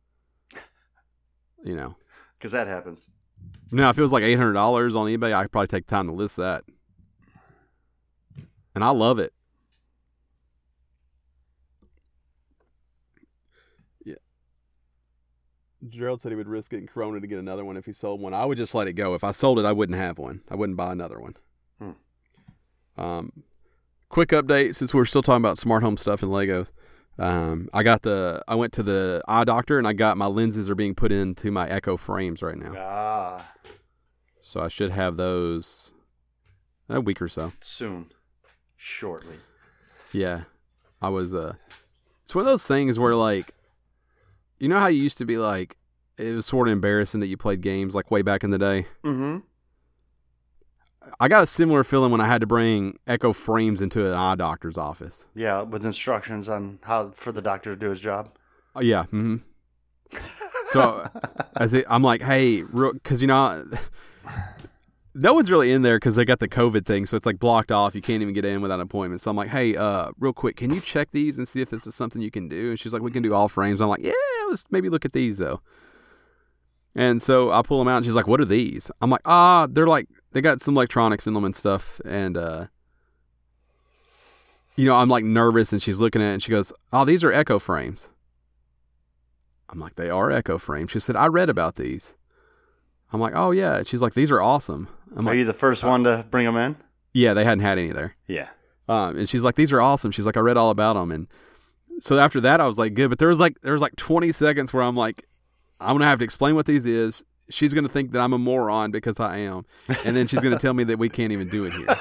you know. Because that happens. Now, if it was like eight hundred dollars on eBay, I could probably take time to list that. And I love it. Yeah. Gerald said he would risk getting Corona to get another one if he sold one. I would just let it go. If I sold it, I wouldn't have one. I wouldn't buy another one. Hmm. Um, quick update, since we're still talking about smart home stuff and Legos. Um, I got the. I went to the eye doctor and I got my lenses are being put into my Echo frames right now. Ah. So I should have those a week or so. Soon. Shortly. Yeah, I was. Uh, it's one of those things where, like, you know how you used to be like, it was sort of embarrassing that you played games like way back in the day. Mm-hmm. I got a similar feeling when I had to bring Echo frames into an eye doctor's office. Yeah, with instructions on how for the doctor to do his job. Oh, yeah. Mm-hmm. So as it, I'm like, hey, because you know, no one's really in there because they got the COVID thing, so it's like blocked off. You can't even get in without an appointment. So I'm like, hey, uh, real quick, can you check these and see if this is something you can do? And she's like, we can do all frames. I'm like, yeah, let's maybe look at these though. And so I pull them out, and she's like, what are these? I'm like, ah, they're like, they got some electronics in them and stuff. And, uh, you know, I'm like nervous, and she's looking at it, and she goes, oh, these are Echo frames. I'm like, they are Echo frames. She said, I read about these. I'm like, oh, yeah. She's like, these are awesome. I'm Are like, you the first one to bring them in? yeah, they hadn't had any there. Yeah. Um, and she's like, these are awesome. She's like, I read all about them. And so after that, I was like, good. But there was like, there was like twenty seconds where I'm like, I'm going to have to explain what these is. She's going to think that I'm a moron because I am. And then she's going to tell me that we can't even do it here.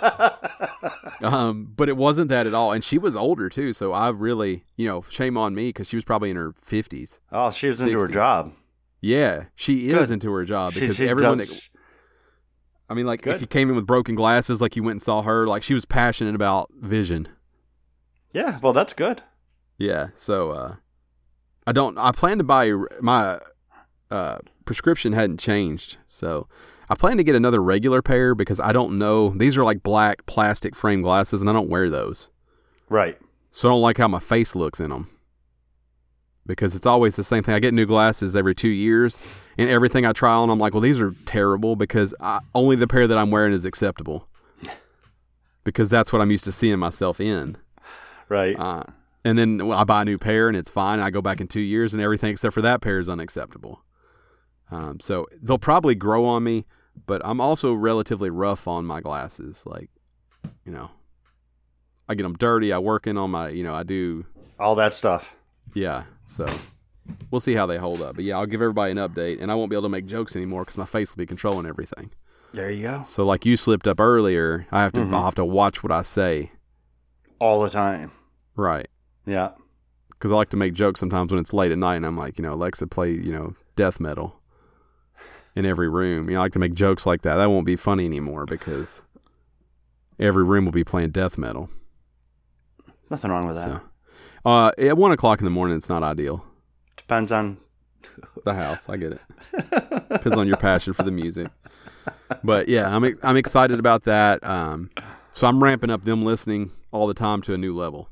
Um, but it wasn't that at all. And she was older too. So I really, you know, shame on me because she was probably in her fifties. Oh, she was into her sixties. job. Yeah, she is Good. into her job She- because she everyone does- that, I mean, like Good. if you came in with broken glasses, like you went and saw her, like she was passionate about vision. Yeah, well, that's good. Yeah. So, uh, I don't, I plan to buy my, uh, prescription hadn't changed. So I plan to get another regular pair because I don't know. These are like black plastic frame glasses and I don't wear those. Right. So I don't like how my face looks in them. Because it's always the same thing. I get new glasses every two years, and everything I try on, I'm like, well, these are terrible because I, only the pair that I'm wearing is acceptable. Because that's what I'm used to seeing myself in. Right. Uh, and then I buy a new pair, and it's fine. I go back in two years, and everything except for that pair is unacceptable. Um, so they'll probably grow on me, but I'm also relatively rough on my glasses. Like, you know, I get them dirty. I work in on my, you know, I do. All that stuff. Yeah. So we'll see how they hold up. But yeah, I'll give everybody an update, and I won't be able to make jokes anymore because my face will be controlling everything. There you go. So like you slipped up earlier, I have to Mhm. I'll have to watch what I say. All the time. Right. Yeah. Because I like to make jokes sometimes when it's late at night, and I'm like, you know, Alexa, play, you know, death metal in every room. You know, I like to make jokes like that. That won't be funny anymore because every room will be playing death metal. Nothing wrong with that. So, uh, at one o'clock in the morning, it's not ideal. Depends on. The house, I get it. Depends on your passion for the music. But yeah, I'm I'm excited about that. Um, so I'm ramping up them listening all the time to a new level.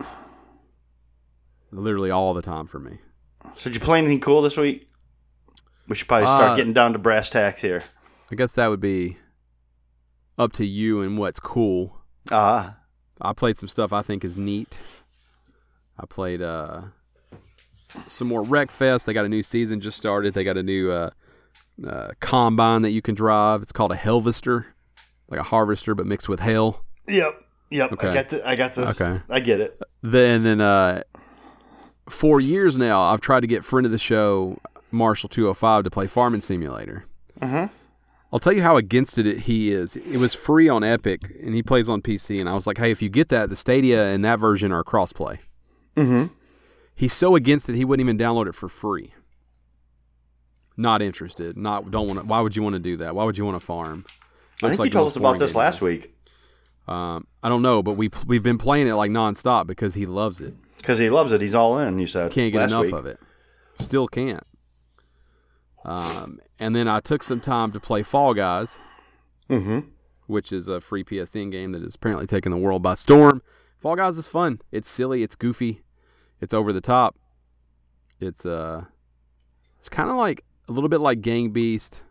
Literally all the time for me. So did you play anything cool this week? We should probably start Uh, getting down to brass tacks here. I guess that would be up to you and what's cool. Ah. I played some stuff I think is neat. I played uh, some more Wreckfest. They got a new season just started. They got a new uh, uh, combine that you can drive. It's called a Helvester, like a harvester but mixed with hell. Yep. Yep. Okay. I got the. I got the. Okay. I get it. Then then uh, for years now, I've tried to get friend of the show Marshall two oh five to play Farming Simulator. Uh-huh. I'll tell you how against it he is. It was free on Epic, and he plays on P C. And I was like, hey, if you get that, the Stadia and that version are cross-play. Mm-hmm. He's so against it, he wouldn't even download it for free. not interested. Not don't want to. Why would you want to do that? Why would you want to farm? I think you told us about this last week. Um, I don't know, but we we've been playing it like nonstop because he loves it. Because he loves it, he's all in. You said can't get last enough week. of it. Still can't. Um, and then I took some time to play Fall Guys, mm-hmm. which is a free P S N game that is apparently taking the world by storm. Fall Guys is fun. It's silly. It's goofy. It's over the top. It's uh, it's kind of like a little bit like Gang Beast.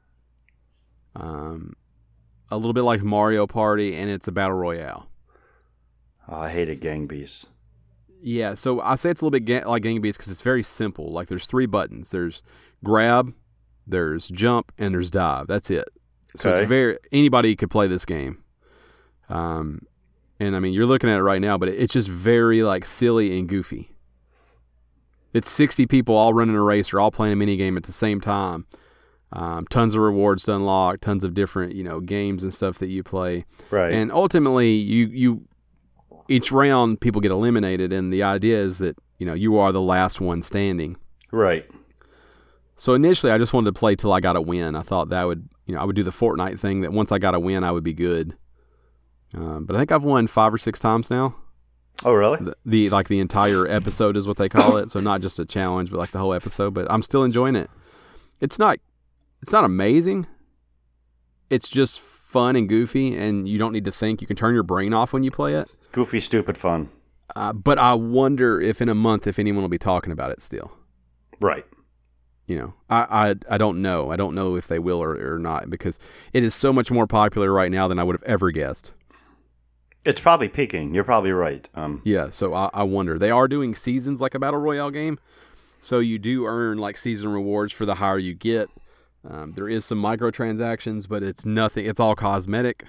Um, a little bit like Mario Party, and it's a battle royale. Oh, I hated Gang Beasts. Yeah, so I say it's a little bit ga- like Gang Beasts because it's very simple. Like there's three buttons. There's grab, there's jump, and there's dive. That's it. So Okay. it's very anybody could play this game. Um, and I mean you're looking at it right now, but it's just very like silly and goofy. It's sixty people all running a race or all playing a mini game at the same time. Um, tons of rewards to unlock, tons of different you know games and stuff that you play. Right. And ultimately, you you each round people get eliminated, and the idea is that you know you are the last one standing. Right. So initially, I just wanted to play till I got a win. I thought that would you know I would do the Fortnite thing that once I got a win, I would be good. Um, but I think I've won five or six times now. Oh, really? The, the like the entire episode is what they call it. So not just a challenge, but like the whole episode. But I'm still enjoying it. It's not it's not amazing. It's just fun and goofy, and you don't need to think. You can turn your brain off when you play it. Goofy, stupid fun. Uh, but I wonder if in a month if anyone will be talking about it still. Right. You know, I, I, I don't know. I don't know if they will or, or not because it is so much more popular right now than I would have ever guessed. It's probably peaking. You're probably right. Um, Yeah, so I, I wonder. They are doing seasons like a Battle Royale game. So you do earn like season rewards for the higher you get. Um, there is some microtransactions, but it's nothing. It's all cosmetic.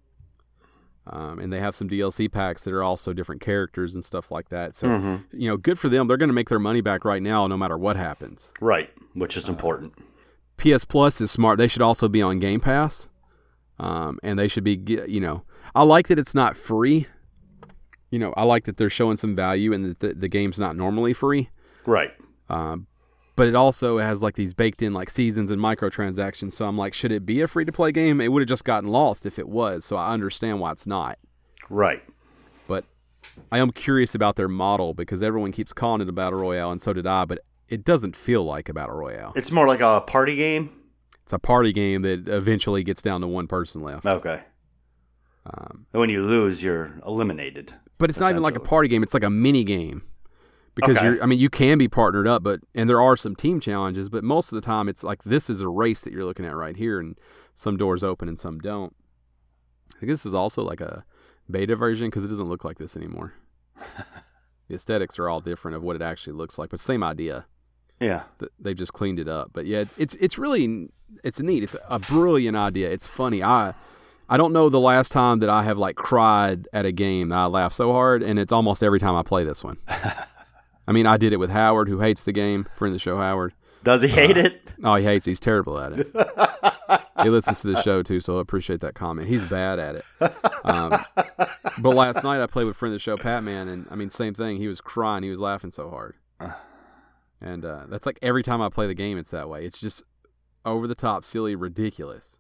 Um, and they have some D L C packs that are also different characters and stuff like that. So, mm-hmm. you know, good for them. They're going to make their money back right now no matter what happens. Right, which is important. Uh, P S Plus is smart. They should also be on Game Pass. Um, and they should be, you know, I like that it's not free. You know, I like that they're showing some value and that the, the game's not normally free. Right. Um, but it also has like these baked in like seasons and microtransactions. So I'm like, should it be a free to play game? It would have just gotten lost if it was. So I understand why it's not. Right. But I am curious about their model because everyone keeps calling it a battle royale, and so did I. But it doesn't feel like a battle royale. It's more like a party game. It's a party game that eventually gets down to one person left. Okay. Um, And when you lose, you're eliminated. but it's not even like a party game. It's like a mini game. Because Okay. you're, I mean, you can be partnered up, but and there are some team challenges, but most of the time it's like this is a race that you're looking at right here, and some doors open and some don't. I think this is also like a beta version because it doesn't look like this anymore. The aesthetics are all different of what it actually looks like, but same idea. Yeah. They've just cleaned it up, but yeah, it's it's, it's really it's neat. It's a brilliant idea. It's funny. I I don't know the last time that I have like cried at a game. I laugh so hard, and it's almost every time I play this one. I mean, I did it with Howard, who hates the game. Friend of the show, Howard. Does he hate uh, it? Oh, he hates it. He's terrible at it. He listens to the show, too, so I appreciate that comment. He's bad at it. Um, but last night I played with friend of the show, Patman, and, I mean, same thing. He was crying. He was laughing so hard. And uh, that's like every time I play the game, it's that way. It's just over the top, silly, ridiculous.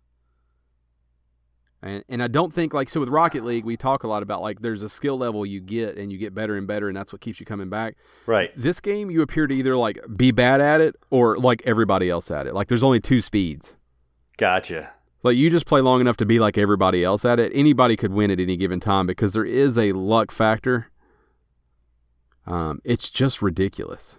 And and I don't think, like, so with Rocket League, we talk a lot about, like, there's a skill level you get, and you get better and better, and that's what keeps you coming back. Right. This game, you appear to either, like, be bad at it or, like, everybody else at it. Like, there's only two speeds. Gotcha. Like, you just play long enough to be like everybody else at it. Anybody could win at any given time because there is a luck factor. Um, it's just ridiculous.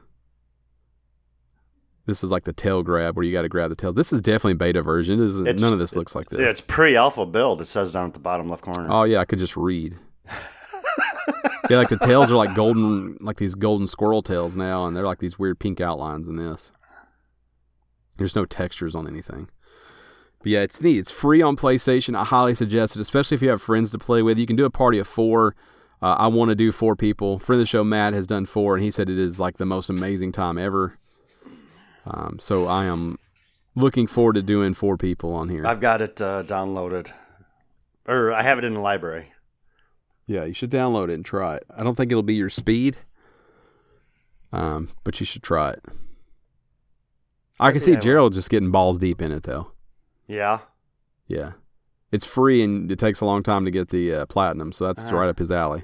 This is like the tail grab where you got to grab the tails. This is definitely beta version. This is, It's- none of this looks like this. Yeah, it's pre-alpha build. It says down at the bottom left corner. Oh yeah, I could just read. Yeah, like the tails are like golden, like these golden squirrel tails now, and they're like these weird pink outlines in this. There's no textures on anything. But yeah, it's neat. It's free on PlayStation. I highly suggest it, especially if you have friends to play with. You can do a party of four. Uh, I want to do four people. Friend of the show, Matt, has done four, and he said it is like the most amazing time ever. Um, so I am looking forward to doing four people on here. I've got it uh, downloaded. Or I have it in the library. Yeah, you should download it and try it. I don't think it'll be your speed, um, but you should try it. I can Maybe see I will. Gerald just getting balls deep in it though. Yeah. Yeah, it's free and it takes a long time to get the uh, platinum, so that's Uh-huh. right up his alley.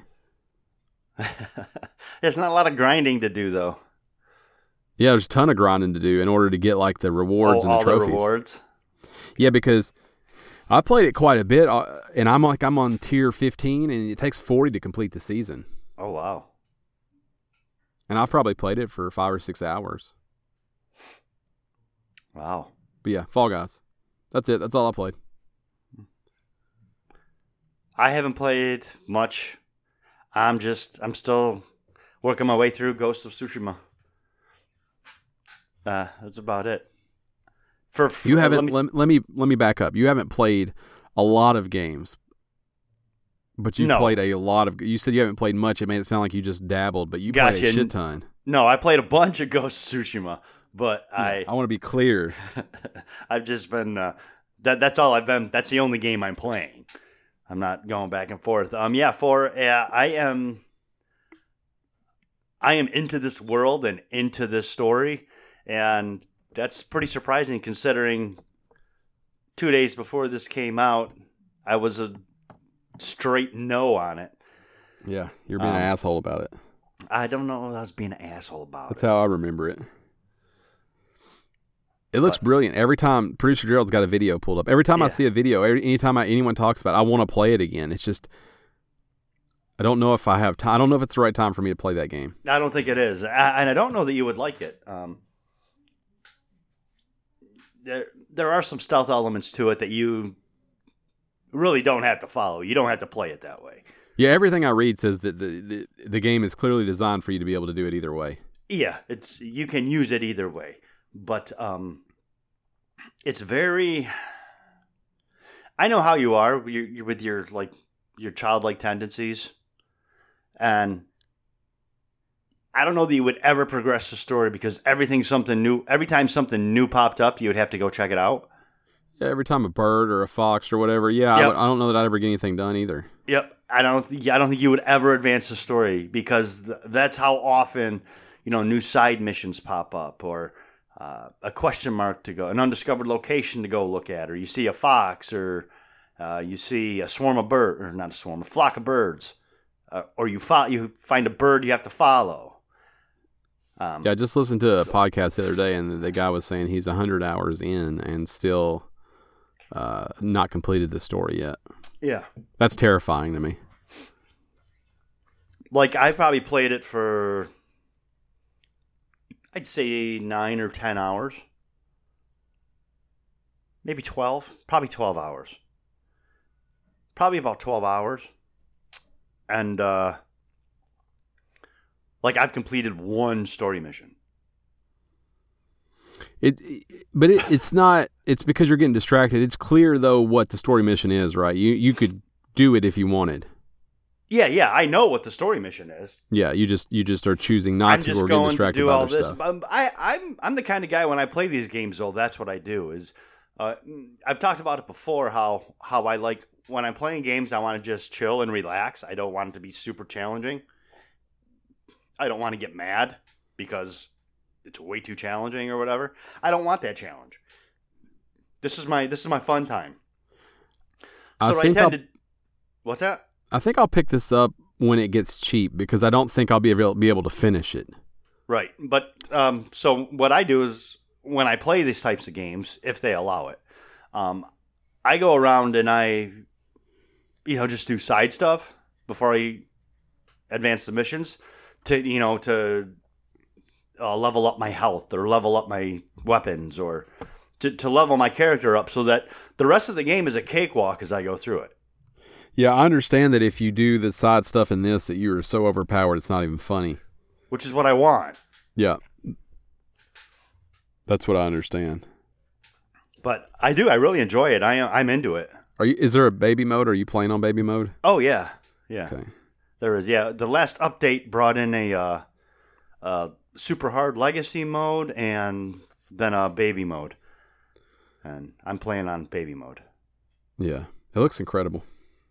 There's not a lot of grinding to do though. Yeah, there's a ton of grinding to do in order to get like the rewards oh, and the all trophies. the rewards. Yeah, because I played it quite a bit, uh, and I'm like I'm on tier fifteen, and it takes forty to complete the season. Oh wow. And I've probably played it for five or six hours. Wow. But yeah, Fall Guys. That's it. That's all I played. I haven't played much. I'm just I'm still working my way through Ghost of Tsushima. Uh, that's about it. For, for You haven't. let me- Let, let me let me back up. You haven't played a lot of games, but you've No. played a lot of. You said you haven't played much. It made it sound like you just dabbled, but you played Gotcha. a shit ton. No, I played a bunch of Ghost of Tsushima, but I I want to be clear. I've just been uh, that that's all I've been. That's the only game I'm playing. I'm not going back and forth. Um, yeah, for uh, I am I am into this world and into this story, and that's pretty surprising considering two days before this came out, I was a straight no on it. Yeah, you're being Um, an asshole about it. I don't know if I was being an asshole about That's it. how I remember it. It looks But- brilliant. Every time producer Gerald's got a video pulled up. Every time I Yeah. see a video, every, anytime I, anyone talks about it, I want to play it again. It's just I don't know if I have time. I don't know if it's the right time for me to play that game. I don't think it is, I, and I don't know that you would like it. Um, there, there are some stealth elements to it that you really don't have to follow. You don't have to play it that way. Yeah, everything I read says that the, the the game is clearly designed for you to be able to do it either way. Yeah, it's you can use it either way, but um, it's very. I know how you are. You're, you're with your like your childlike tendencies, and I don't know that you would ever progress the story because everything's something new. Every time something new popped up, you would have to go check it out. Yeah, every time a bird or a fox or whatever. Yeah, I, Yep. would- I don't know that I'd ever get anything done either. Yep, I don't. Think, I don't think you would ever advance the story because th- that's how often you know new side missions pop up or uh, a question mark to go, an undiscovered location to go look at, or you see a fox, or uh, you see a swarm of bird, or not a swarm, a flock of birds, uh, or you fo- you find a bird you have to follow. Um, Yeah, I just listened to a podcast the other day, and the, the guy was saying he's one hundred hours in and still uh, not completed the story yet. yeah. That's terrifying to me. Like I probably played it for, I'd say nine or ten hours, maybe twelve, probably twelve hours, probably about twelve hours, and uh, like I've completed one story mission. It, but it, it's not. It's because you're getting distracted. It's clear though what the story mission is, right? You you could do it if you wanted. Yeah, yeah, I know what the story mission is. Yeah, you just you just are choosing not I'm to just or getting going to distracted do by all other this. stuff. Um, I, I'm I'm the kind of guy when I play these games, though. That's what I do. Is uh, I've talked about it before. How how I like when I'm playing games, I want to just chill and relax. I don't want it to be super challenging. I don't want to get mad because it's way too challenging or whatever. I don't want that challenge. This is my this is my fun time. I So I, think tend I'll- to. What's that? I think I'll pick this up when it gets cheap because I don't think I'll be able be able to finish it. Right. But um, so what I do is when I play these types of games, if they allow it, um, I go around and I, you know, just do side stuff before I advance the missions to, you know, to uh, level up my health or level up my weapons or to, to level my character up so that the rest of the game is a cakewalk as I go through it. Yeah, I understand that if you do the side stuff in this, that you are so overpowered, it's not even funny. Which is what I want. Yeah, that's what I understand. But I do. I really enjoy it. I, I'm into it. Are you? Is there a baby mode? Are you playing on baby mode? Oh, yeah. Yeah. Okay. There is, yeah. The last update brought in a uh, uh, super hard legacy mode and then a baby mode. And I'm playing on baby mode. Yeah, it looks incredible.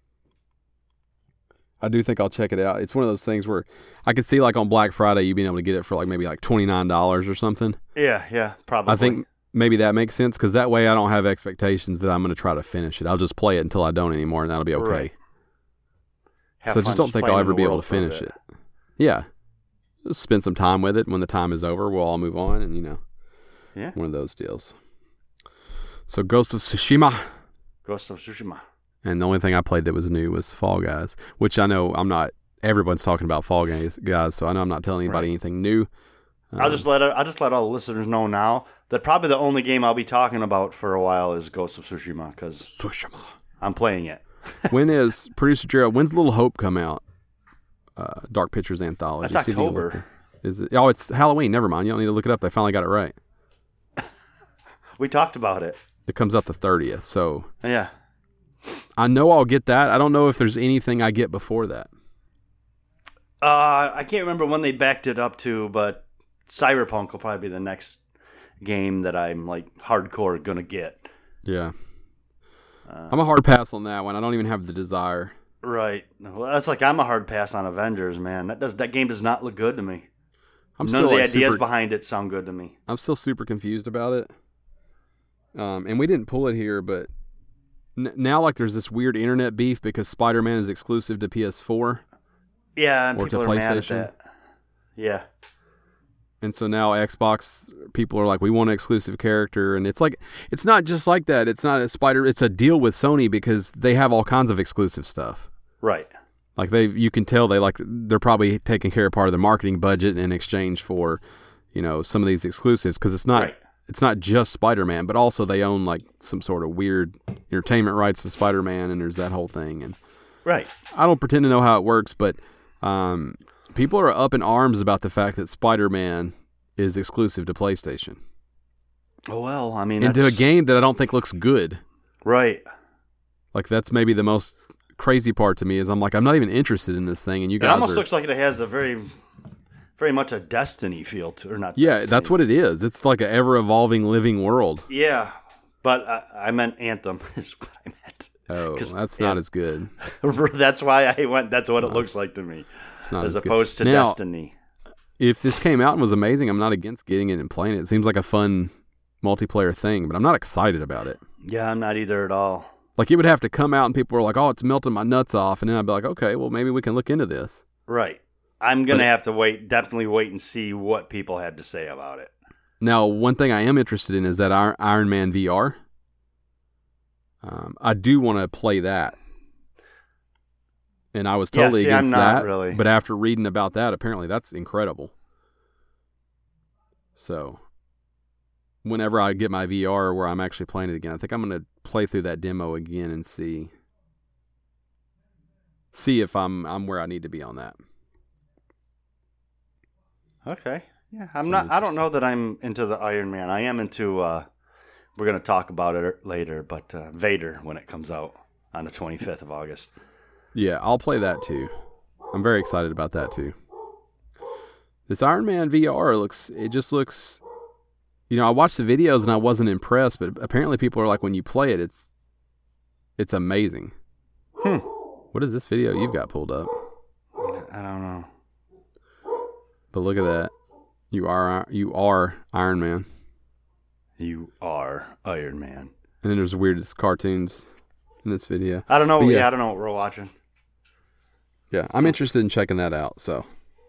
I do think I'll check it out. It's one of those things where I could see like on Black Friday you being able to get it for like maybe like twenty-nine dollars or something. Yeah, yeah, probably. I think maybe that makes sense because that way I don't have expectations that I'm going to try to finish it. I'll just play it until I don't anymore, and that'll be okay. Right. Have so I fun just don't think I'll playing ever in be the able world to for a finish bit. it. Yeah. Just spend some time with it. When the time is over, we'll all move on, and, you know, Yeah. one of those deals. So Ghost of Tsushima. Ghost of Tsushima. And the only thing I played that was new was Fall Guys, which I know I'm not, everyone's talking about Fall Guys, guys so I know I'm not telling anybody Right. anything new. Um, I'll just let I'll just let all the listeners know now that probably the only game I'll be talking about for a while is Ghost of Tsushima because Tsushima. I'm playing it. When is, producer Gerald, when's Little Hope come out? Uh, Dark Pictures Anthology. That's See if you can look October. there. Is it? Oh, it's Halloween. Never mind. You don't need to look it up. They finally got it right. We talked about it. It comes out the thirtieth. So Yeah. I know I'll get that. I don't know if there's anything I get before that. Uh, I can't remember when they backed it up to, but Cyberpunk will probably be the next game that I'm like hardcore gonna get. Yeah. Uh, I'm a hard pass on that one. I don't even have the desire. Right. Well, that's like I'm a hard pass on Avengers, man. That does that game does not look good to me. I'm None still of the like ideas super, behind it sound good to me. I'm still super confused about it. Um, and we didn't pull it here, but n- now like there's this weird internet beef because Spider-Man is exclusive to P S four. Yeah, and Or people to are mad at PlayStation. that. Yeah. And so now Xbox people are like, we want an exclusive character. And it's like, it's not just like that. It's not a Spider, it's a deal with Sony because they have all kinds of exclusive stuff. Right. Like they, you can tell they like, they're probably taking care of part of the marketing budget in exchange for, you know, some of these exclusives. Cause it's not, Right. it's not just Spider-Man, but also they own like some sort of weird entertainment rights to Spider-Man. And there's that whole thing. And Right. I don't pretend to know how it works, but, um, people are up in arms about the fact that Spider-Man is exclusive to PlayStation. Oh well, I mean, Into a that's- game that I don't think looks good. Right. Like that's maybe the most crazy part to me is I'm like, I'm not even interested in this thing, and you It guys almost are. looks like it has a very, very much a Destiny feel to, or not? Yeah, Destiny. that's what it is. It's like an ever-evolving living world. Yeah, but I, I meant Anthem is what I meant. Oh, 'Cause, that's yeah. not as good. That's why I went. That's what It's it not looks as- like to me, It's not as, as, good. opposed to Now, Destiny. If this came out and was amazing, I'm not against getting it and playing it. It seems like a fun multiplayer thing, but I'm not excited about it. Yeah, I'm not either at all. Like it would have to come out and people were like, "Oh, it's melting my nuts off," and then I'd be like, "Okay, well maybe we can look into this." Right. I'm gonna But- have to wait. Definitely wait and see what people had to say about it. Now, one thing I am interested in is that Ir- Iron Man V R. Um, I do want to play that, and I was Yeah, totally see, I'm against not that. really. But after reading about that, apparently that's incredible. So, whenever I get my V R where I'm actually playing it again, I think I'm going to play through that demo again and see see if I'm I'm where I need to be on that. Okay. Yeah, I'm Sounds not. I don't interesting. know that I'm into the Iron Man. I am into. uh We're gonna talk about it later, but uh, Vader when it comes out on the twenty-fifth of August. Yeah, I'll play that too. I'm very excited about that too. This Iron Man V R looks, it just looks, you know, I watched the videos and I wasn't impressed, but apparently people are like, when you play it, it's, it's amazing. Hmm. What is this video you've got pulled up? I don't know. But look at that. You are, you are Iron Man. You are Iron Man. And then there's weirdest cartoons in this video. I don't know. But Yeah. yeah. I don't know what we're watching. Yeah, I'm interested in checking that out, so.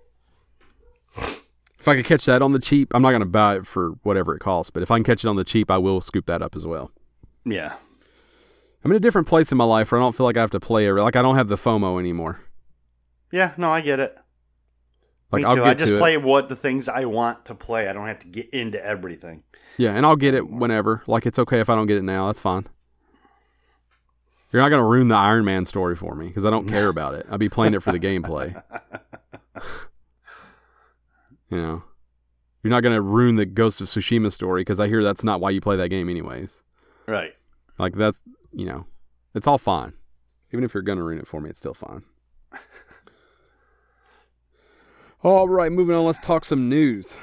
If I could catch that on the cheap, I'm not going to buy it for whatever it costs, but if I can catch it on the cheap, I will scoop that up as well. Yeah. I'm in a different place in my life where I don't feel like I have to play every, like I don't have the FOMO anymore. Yeah. No, I get it. Like Me I'll too. get I just to play it. what the things I want to play. I don't have to get into everything. Yeah, and I'll get it whenever. Like it's okay if I don't get it now. That's fine. You're not going to ruin the Iron Man story for me because I don't care about it. I'll be playing it for the gameplay. You know, you're not going to ruin the Ghost of Tsushima story because I hear that's not why you play that game anyways. Right. Like that's, you know, it's all fine. Even if you're going to ruin it for me, it's still fine. All right, moving on, let's talk some news.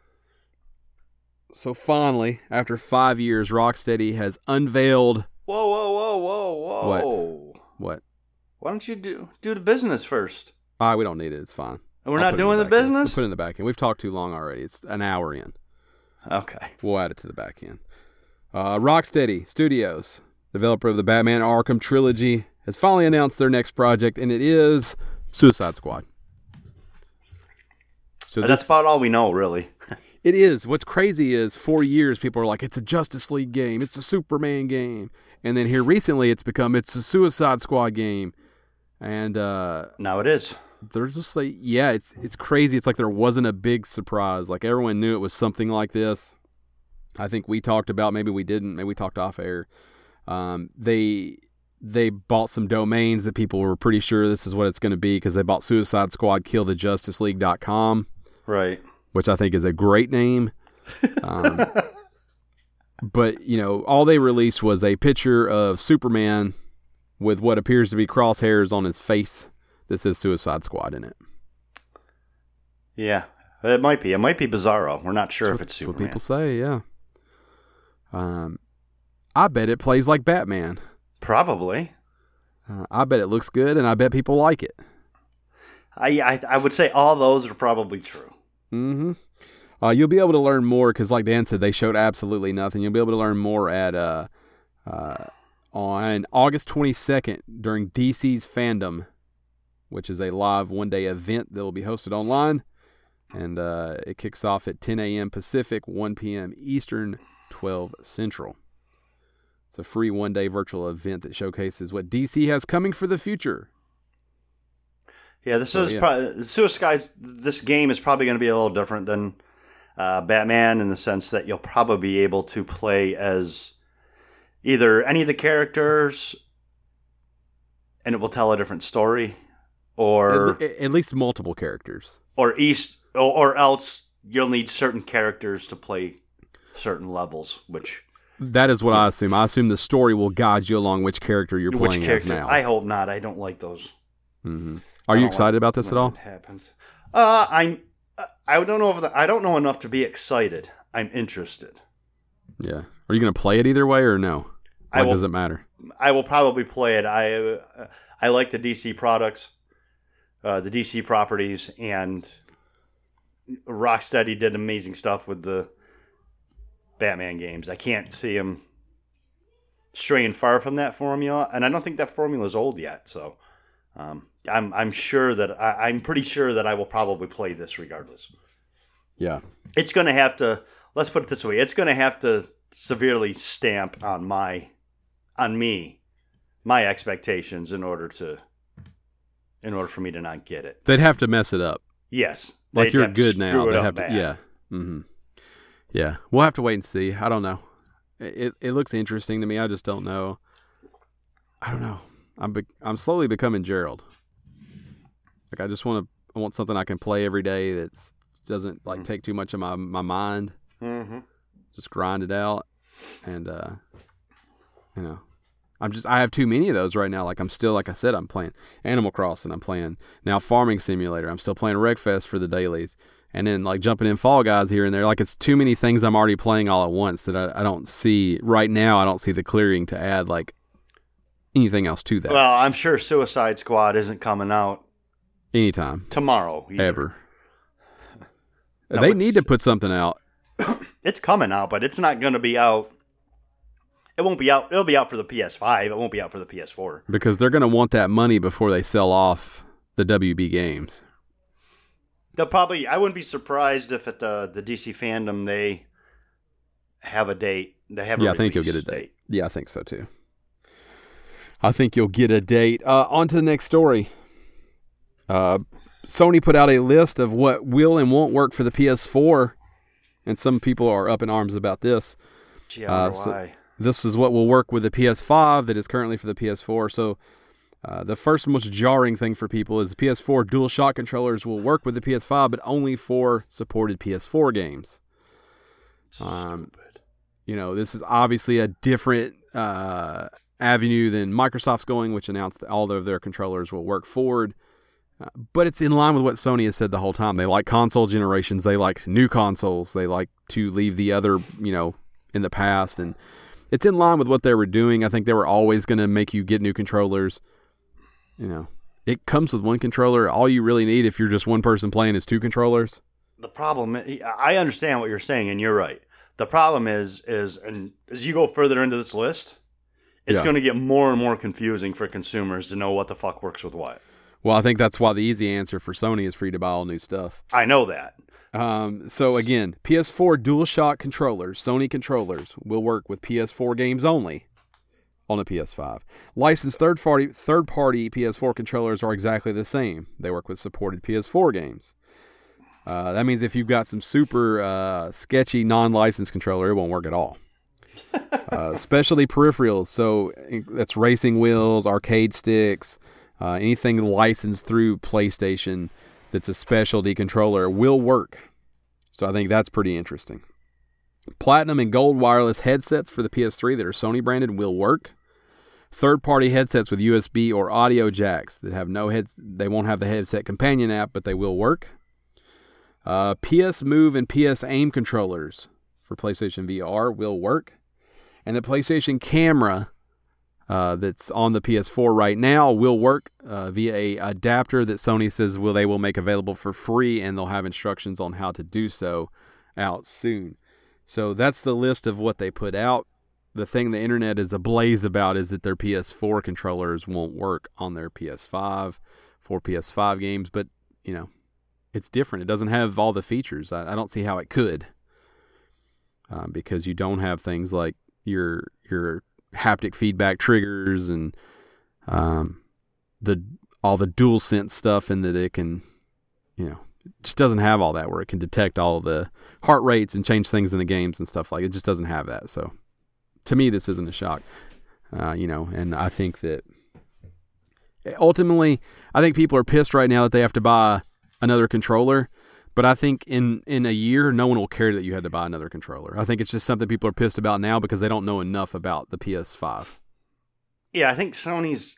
So finally, after five years, Rocksteady has unveiled Whoa, whoa, whoa, whoa, whoa. what? Why don't you do do the business first? Ah, we don't need it. It's fine. And we're I'll not put it in doing the back end. business? We'll put it in the back end. We've talked too long already. It's an hour in. Okay. We'll add it to the back end. Uh, Rocksteady Studios, developer of the Batman Arkham trilogy, has finally announced their next project, and it is Suicide Squad. So That's this, about all we know, really. it is. What's crazy is for years people are like, it's a Justice League game, it's a Superman game, and then here recently it's become it's a Suicide Squad game, and uh, Now it is. they're just like, yeah, it's it's crazy. It's like there wasn't a big surprise. Like everyone knew it was something like this. I think we talked about, maybe we didn't, maybe we talked off air. Um, they they bought some domains that people were pretty sure this is what it's going to be because they bought Suicide Squad Kill the Justice League dot com. Right. Which I think is a great name. Um, but, you know, all they released was a picture of Superman with what appears to be crosshairs on his face. This is Suicide Squad in it. Yeah, it might be. It might be Bizarro. We're not sure That's if what, it's that's what Superman. people say, yeah. Um, I bet it plays like Batman. Probably. Uh, I bet it looks good, and I bet people like it. I, I I would say all those are probably true. Mm-hmm. Uh, you'll be able to learn more because, like Dan said, they showed absolutely nothing. You'll be able to learn more at uh, uh, on August twenty-second during D C's Fandom, which is a live one-day event that will be hosted online, and uh, it kicks off at ten a.m. Pacific, one p.m. Eastern, twelve Central. It's a free one-day virtual event that showcases what D C has coming for the future. Yeah, this So, is yeah. probably Suicide. This game is probably going to be a little different than uh, Batman in the sense that you'll probably be able to play as either any of the characters, and it will tell a different story, or At, at least multiple characters. or east, or, or else you'll need certain characters to play certain levels. Which That is what I assume. I assume the story will guide you along which character you're which playing character? as now. I hope not. I don't like those. Mm-hmm. I Are you don't excited like about this at when all? it happens. Uh, I'm. I don't know if the, I don't know enough to be excited. I'm interested. Yeah. Are you going to play it either way or no? I Like, will- does it matter? I will probably play it. I uh, I like the D C products, uh, the D C properties, and Rocksteady did amazing stuff with the Batman games. I can't see them straying far from that formula, and I don't think that formula is old yet. So um, I'm I'm sure that I, I'm pretty sure that I will probably play this regardless. Yeah. It's going to have to. Let's put it this way: it's going to have to severely stamp on my on me my expectations in order to in order for me to not get it. They'd have to mess it up. Yes, Like they'd you're have to good screw now. it They up have to. bad. Yeah. Mm-hmm. Yeah. We'll have to wait and see. I don't know. It it, it looks interesting to me. I just don't know. I don't know. I'm be- I'm slowly becoming Gerald. Like I just want to. I want something I can play every day that's doesn't like take too much of my my mind. Mm-hmm. Just grind it out, and uh, you know, I'm just I have too many of those right now. Like I'm still, like I said, I'm playing Animal Crossing. I'm playing now Farming Simulator. I'm still playing Wreckfest for the dailies, and then like jumping in Fall Guys here and there. Like it's too many things I'm already playing all at once that I, I don't see right now. I don't see the clearing to add like anything else to that Well, I'm sure Suicide Squad isn't coming out anytime tomorrow either. ever. No, they it's- need to put something out. It's coming out, but it's not going to be out. It won't be out. It'll be out for the P S five. It won't be out for the P S four. Because they're going to want that money before they sell off the W B games. They'll probably. I wouldn't be surprised if at the the D C fandom they have a date. They have. A Yeah, I think you'll get a release date. Yeah, I think so too. I think you'll get a date. Uh, on to the next story. Uh, Sony put out a list of what will and won't work for the P S four, and some people are up in arms about this. Gee, I wonder Uh, so- why. This is what will work with the P S five that is currently for the P S four. So uh, the first most jarring thing for people is the P S four DualShock controllers will work with the P S five, but only for supported P S four games. Um, Stupid. You know, this is obviously a different uh, avenue than Microsoft's going, which announced that all of their controllers will work forward. Uh, but it's in line with what Sony has said the whole time. They like console generations. They like new consoles. They like to leave the other, you know, in the past. And it's in line with what they were doing. I think they were always going to make you get new controllers. You know, it comes with one controller. All you really need if you're just one person playing is two controllers. The problem, I understand what you're saying, and you're right. The problem is, is and as you go further into this list, it's Yeah. going to get more and more confusing for consumers to know what the fuck works with what. Well, I think that's why the easy answer for Sony is for you to buy all new stuff. I know that. Um, so again, P S four DualShock controllers, Sony controllers, will work with P S four games only on a P S five. Licensed third-party third-party P S four controllers are exactly the same. They work with supported P S four games. Uh, that means if you've got some super uh, sketchy non-licensed controller, it won't work at all. uh, specialty peripherals, so that's racing wheels, arcade sticks, uh, anything licensed through PlayStation that's a specialty controller will work. So I think that's pretty interesting. Platinum and gold wireless headsets for the P S three that are Sony branded will work. Third-party headsets with U S B or audio jacks that have no heads, they won't have the headset companion app, but they will work. Uh, P S Move and P S Aim controllers for PlayStation V R will work. And the PlayStation camera uh, that's on the P S four right now will work uh, via a adapter that Sony says will they will make available for free, and they'll have instructions on how to do so out soon. So that's the list of what they put out. The thing the internet is ablaze about is that their P S four controllers won't work on their P S five for P S five games, but you know, it's different. It doesn't have all the features. I, I don't see how it could, um, because you don't have things like your your haptic feedback triggers and um, the all the DualSense stuff, and that it can, you know, it just doesn't have all that where it can detect all the heart rates and change things in the games and stuff like it. It just doesn't have that. So to me, this isn't a shock, uh, you know, and I think that ultimately, I think people are pissed right now that they have to buy another controller. But I think in, in a year, no one will care that you had to buy another controller. I think it's just something people are pissed about now because they don't know enough about the P S five. Yeah, I think Sony's...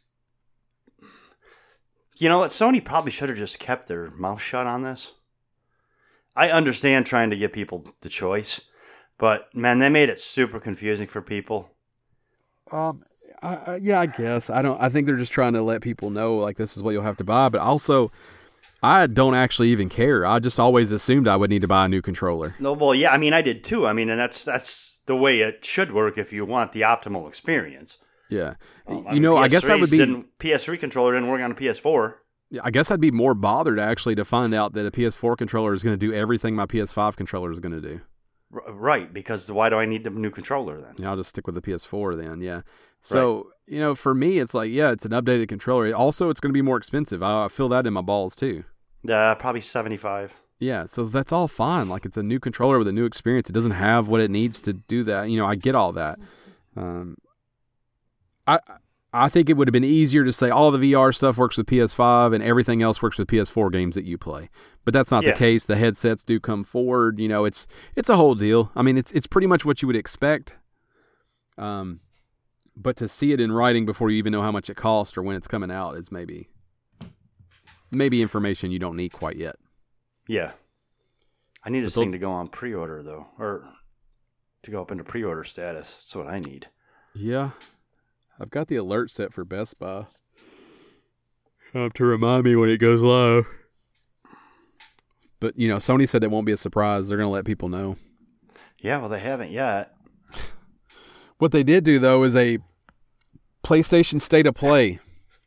You know what? Sony probably should have just kept their mouth shut on this. I understand trying to give people the choice, but man, they made it super confusing for people. Um, I, I, yeah, I guess I don't. I think they're just trying to let people know like this is what you'll have to buy. But also, I don't actually even care. I just always assumed I would need to buy a new controller. No, well, yeah, I mean, I did too. I mean, and that's that's the way it should work if you want the optimal experience. Yeah, Um, I you mean, know, I guess that would be. Didn't, P S three controller didn't work on a P S four. I guess I'd be more bothered actually to find out that a P S four controller is going to do everything my P S five controller is going to do. R- right, because why do I need the new controller then? Yeah, I'll just stick with the P S four then. Yeah. So, right. You know, for me, it's like, yeah, it's an updated controller. Also, it's going to be more expensive. I feel that in my balls too. Uh, probably seventy-five. Yeah, so that's all fine. Like, it's a new controller with a new experience. It doesn't have what it needs to do that. You know, I get all that. Um, I I think it would have been easier to say all the V R stuff works with P S five and everything else works with P S four games that you play. But that's not yeah. the case. The headsets do come forward. You know, it's it's a whole deal. I mean, it's it's pretty much what you would expect. Um, but to see it in writing before you even know how much it costs or when it's coming out is maybe maybe information you don't need quite yet. Yeah. I need this but thing to go on pre-order, though. Or to go up into pre-order status. That's what I need. Yeah. I've got the alert set for Best Buy. Have to remind me when it goes live. But, you know, Sony said it won't be a surprise. They're going to let people know. Yeah, well, they haven't yet. What they did do, though, is a PlayStation State of Play.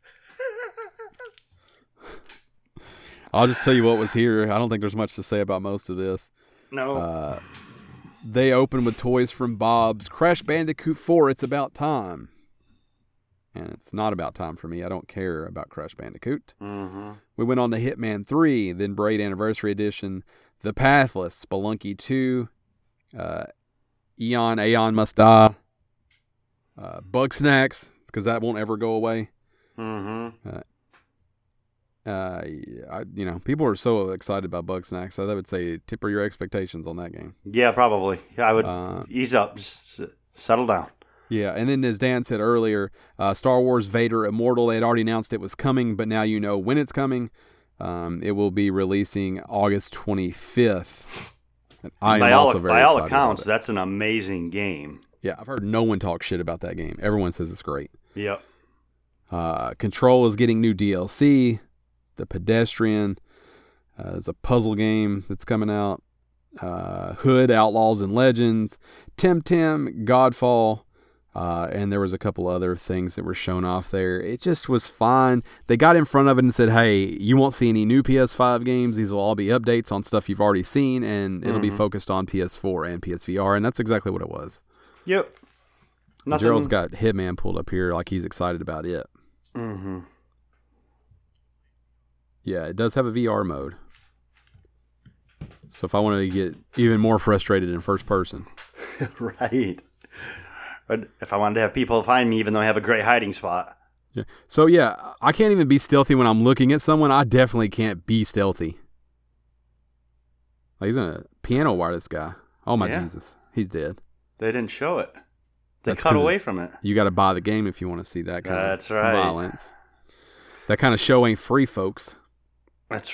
I'll just tell you what was here. I don't think there's much to say about most of this. No. Uh, they opened with toys from Bob's. Crash Bandicoot four, It's About Time. And it's not about time for me. I don't care about Crash Bandicoot. Mm-hmm. We went on to Hitman three, then Braid Anniversary Edition, The Pathless, Spelunky two, uh, Eon, Aeon Must Die, uh, Bug Snacks, because that won't ever go away. Mm-hmm. Uh, uh, I, you know, people are so excited about Bug Snacks, so I would say temper your expectations on that game. Yeah, probably. I would Uh, ease up, just settle down. Yeah, and then as Dan said earlier, uh, Star Wars Vader Immortal, they had already announced it was coming, but now you know when it's coming. Um, it will be releasing August twenty-fifth. And I by am all, also very by all excited accounts, about it. that's an amazing game. Yeah, I've heard no one talk shit about that game. Everyone says it's great. Yep. Uh, Control is getting new D L C. The Pedestrian. Uh, there's a puzzle game that's coming out. uh, Hood, Outlaws and Legends, Temtem, Godfall, uh, and there was a couple other things that were shown off there. It just was fine. They got in front of it and said, hey, you won't see any new P S five games. These will all be updates on stuff you've already seen, and it'll mm-hmm. be focused on P S four and P S V R, and that's exactly what it was. Yep. Nothing... Gerald's got Hitman pulled up here like he's excited about it. Mm-hmm. Yeah, it does have a V R mode. So if I wanted to get even more frustrated in first person. Right. But if I wanted to have people find me even though I have a great hiding spot. Yeah. So yeah, I can't even be stealthy when I'm looking at someone. I definitely can't be stealthy. Like, he's gonna piano wire this guy. Oh my yeah. Jesus. He's dead. They didn't show it. They That's cut away from it. You got to buy the game if you want to see that kind That's of right. violence. That kind of show ain't free, folks. That's.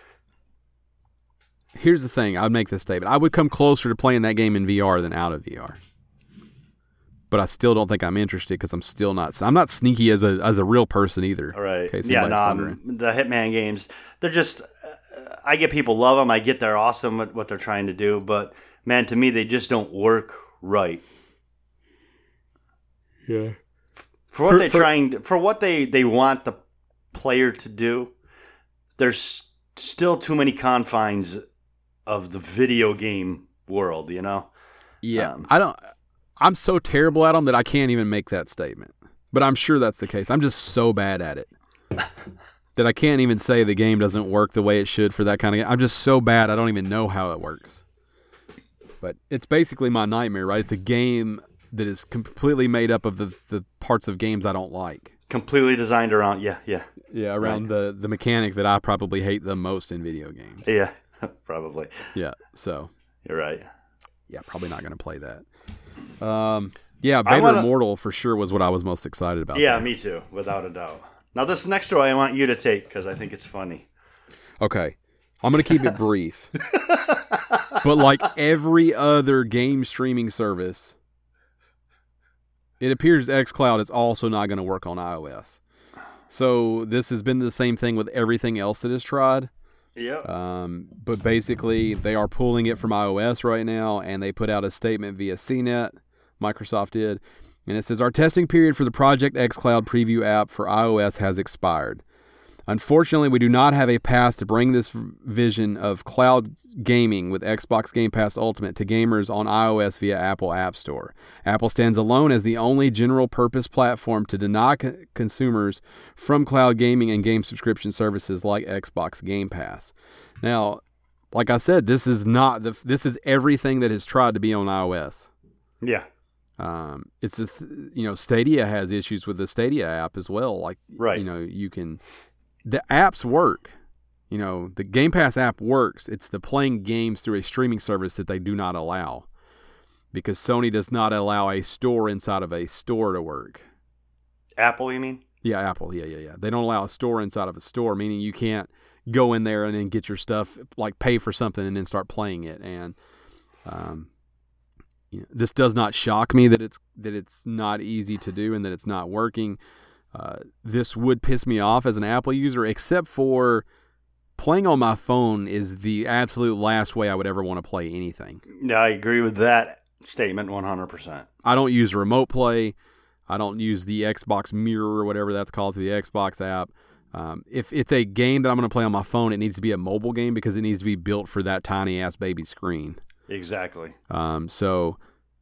Here's the thing. I'd make this statement. I would come closer to playing that game in V R than out of V R. But I still don't think I'm interested because I'm still not. I'm not sneaky as a as a real person either. All right. Yeah. No. Um, the Hitman games. They're just. Uh, I get people love them. I get they're awesome at what they're trying to do. But man, to me, they just don't work right. Yeah. For what for, they're for, trying. To, for what they they want the player to do, there's still too many confines of the video game world, you know? Yeah. Um, I don't, I'm so terrible at them that I can't even make that statement. But I'm sure that's the case. I'm just so bad at it that I can't even say the game doesn't work the way it should for that kind of game. I'm just so bad I don't even know how it works. But it's basically my nightmare, right? It's a game that is completely made up of the, the parts of games I don't like. Completely designed around, yeah, yeah. Yeah, around right. the, the mechanic that I probably hate the most in video games. Yeah. Probably. Yeah, so. You're right. Yeah, probably not going to play that. Um, yeah, Vader wanna... Immortal for sure was what I was most excited about. Yeah, there. Me too, without a doubt. Now, this next story I want you to take because I think it's funny. Okay. I'm going to keep it brief. But like every other game streaming service, it appears xCloud is also not going to work on iOS. So this has been the same thing with everything else that is tried. Yeah. Um, but basically, they are pulling it from iOS right now, and they put out a statement via C net. Microsoft did, and it says our testing period for the Project xCloud preview app for iOS has expired. Unfortunately, we do not have a path to bring this vision of cloud gaming with Xbox Game Pass Ultimate to gamers on iOS via Apple App Store. Apple stands alone as the only general-purpose platform to deny co- consumers from cloud gaming and game subscription services like Xbox Game Pass. Now, like I said, this is not the this is everything that has tried to be on iOS. Yeah. Um, it's a th- you know Stadia has issues with the Stadia app as well. Like right. you know you can. The apps work. You know, the Game Pass app works. It's the playing games through a streaming service that they do not allow. Because Sony does not allow a store inside of a store to work. Apple, you mean? Yeah, Apple. Yeah, yeah, yeah. They don't allow a store inside of a store, meaning you can't go in there and then get your stuff, like pay for something and then start playing it. And um, you know, this does not shock me that it's that it's not easy to do and that it's not working. Uh, this would piss me off as an Apple user, except for playing on my phone is the absolute last way I would ever want to play anything. Yeah, I agree with that statement one hundred percent. I don't use remote play. I don't use the Xbox Mirror or whatever that's called through the Xbox app. Um, if it's a game that I'm going to play on my phone, it needs to be a mobile game because it needs to be built for that tiny-ass baby screen. Exactly. Um, so,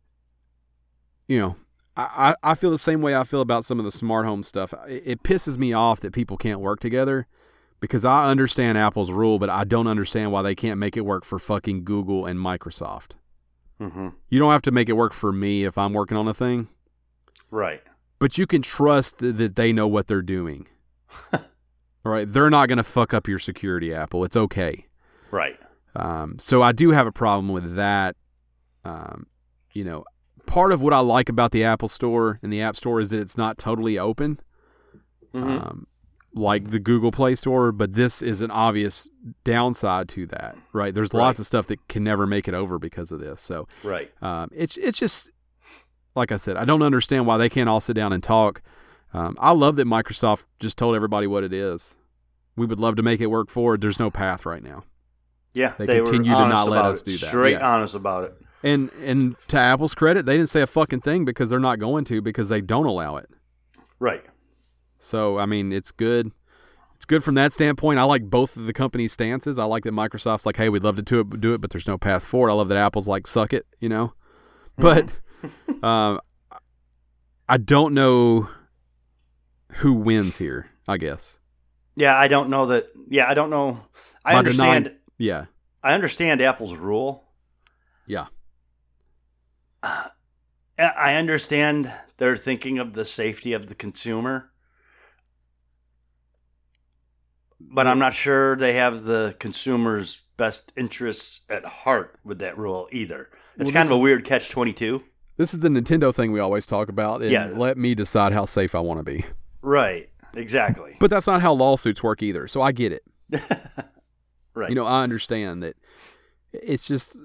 you know, I, I feel the same way I feel about some of the smart home stuff. It, it pisses me off that people can't work together because I understand Apple's rule, but I don't understand why they can't make it work for fucking Google and Microsoft. Mm-hmm. You don't have to make it work for me if I'm working on a thing. Right. But you can trust that they know what they're doing. All right. They're not going to fuck up your security, Apple. It's okay. Right. Um, so I do have a problem with that. Um, you know, part of what I like about the Apple Store and the App Store is that it's not totally open, mm-hmm. um, like the Google Play Store, but this is an obvious downside to that, right? There's right. lots of stuff that can never make it over because of this. So right. um, it's it's just, like I said, I don't understand why they can't all sit down and talk. Um, I love that Microsoft just told everybody what it is. We would love to make it work forward. There's no path right now. Yeah, They, they continue were to honest not let about us it. do that. Straight Yeah. honest about it. And and to Apple's credit, they didn't say a fucking thing because they're not going to because they don't allow it. Right. So I mean, it's good. It's good from that standpoint. I like both of the company's stances. I like that Microsoft's like, hey, we'd love to do it, do it, but there's no path forward. I love that Apple's like, suck it, you know. But um, I don't know who wins here. I guess. Yeah, I don't know that. Yeah, I don't know. I Like a understand. non- yeah. I understand Apple's rule. Yeah. Uh, I understand they're thinking of the safety of the consumer, but I'm not sure they have the consumer's best interests at heart with that rule either. It's Well, kind of this a weird catch twenty-two. This is the Nintendo thing we always talk about. And Yeah. let me decide how safe I want to be. Right. Exactly. But that's not how lawsuits work either. So I get it. Right. You know, I understand that it's just,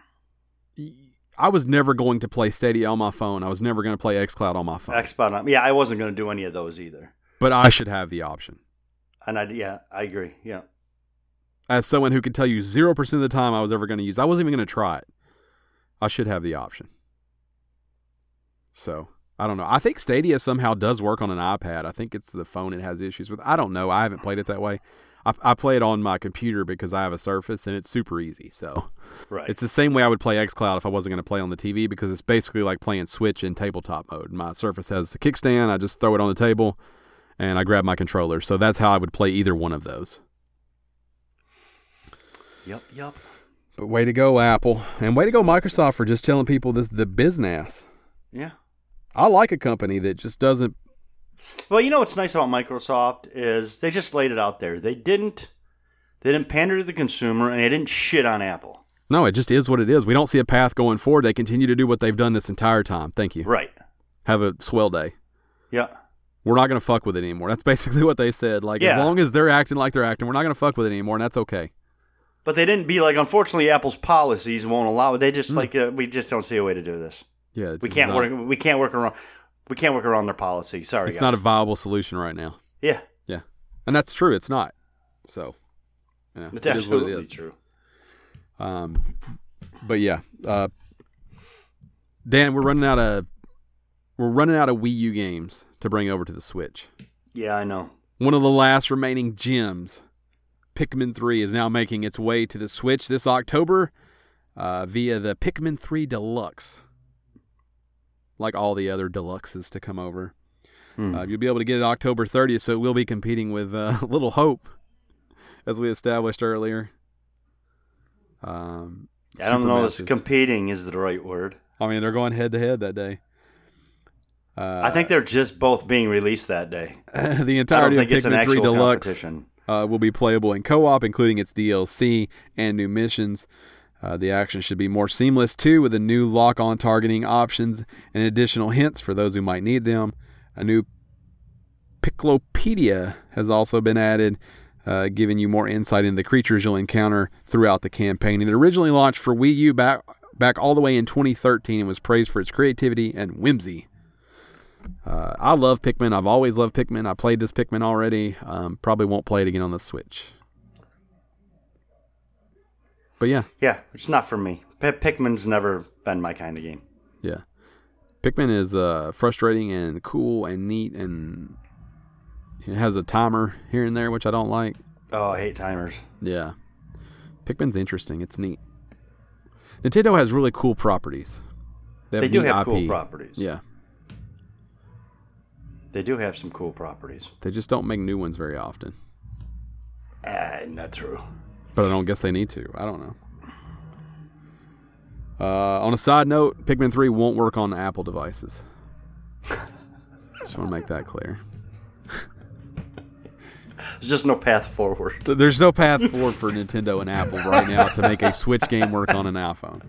I was never going to play Stadia on my phone. I was never going to play xCloud on my phone. Xbox. Yeah, I wasn't going to do any of those either. But I should have the option. And I, yeah, I agree. Yeah. As someone who could tell you zero percent of the time I was ever going to use, I wasn't even going to try it. I should have the option. So, I don't know. I think Stadia somehow does work on an iPad. I think it's the phone it has issues with. I don't know. I haven't played it that way. I, I play it on my computer because I have a Surface and it's super easy. So, Right. it's the same way I would play xCloud if I wasn't going to play on the T V because it's basically like playing Switch in tabletop mode. My Surface has the kickstand. I just throw it on the table and I grab my controller. So, that's how I would play either one of those. Yep, yep. But way to go, Apple. And way to go, Microsoft, for just telling people this the business. Yeah. I like a company that just doesn't. Well, you know what's nice about Microsoft is they just laid it out there. They didn't they didn't pander to the consumer and they didn't shit on Apple. No, it just is what it is. We don't see a path going forward. They continue to do what they've done this entire time. Thank you. Right. Have a swell day. Yeah. We're not going to fuck with it anymore. That's basically what they said. Like, Yeah. as long as they're acting like they're acting, we're not going to fuck with it anymore, and that's okay. But they didn't be like, unfortunately, Apple's policies won't allow it. They just mm. like, uh, we just don't see a way to do this. Yeah, it's we can't not, work. We can't work around. We can't work around their policy. Sorry, it's guys. not a viable solution right now. Yeah, yeah, and that's true. It's not. So, yeah, it's it absolutely is what it is. true. Um, but yeah, uh, Dan, we're running out of we're running out of Wii U games to bring over to the Switch. Yeah, I know. One of the last remaining gems, Pikmin three, is now making its way to the Switch this October uh, via the Pikmin three Deluxe. Like all the other deluxes to come over. Hmm. Uh, you'll be able to get it October thirtieth, so we'll be competing with uh, Little Hope, as we established earlier. Um, I don't know if competing is the right word. I mean, they're going head-to-head that day. Uh, I think they're just both being released that day. The entirety of Pikmin three Deluxe uh, will be playable in co-op, including its D L C and new missions. Uh, the action should be more seamless, too, with the new lock-on targeting options and additional hints for those who might need them. A new Piclopedia has also been added, uh, giving you more insight into the creatures you'll encounter throughout the campaign. It originally launched for Wii U back, back all the way in twenty thirteen and was praised for its creativity and whimsy. Uh, I love Pikmin. I've always loved Pikmin. I played this Pikmin already. Um, probably won't play it again on the Switch. But yeah. Yeah, it's not for me. P- Pikmin's never been my kind of game. Yeah. Pikmin is uh, frustrating and cool and neat, and it has a timer here and there, which I don't like. Oh, I hate timers. Yeah. Pikmin's interesting. It's neat. Nintendo has really cool properties. They, they do have I P. Cool properties. Yeah. They do have some cool properties. They just don't make new ones very often. Ah, not true. But I don't guess they need to. I don't know. Uh, on a side note, Pikmin three won't work on Apple devices. Just want to make that clear. There's just no path forward. There's no path forward for Nintendo and Apple right now to make a Switch game work on an iPhone.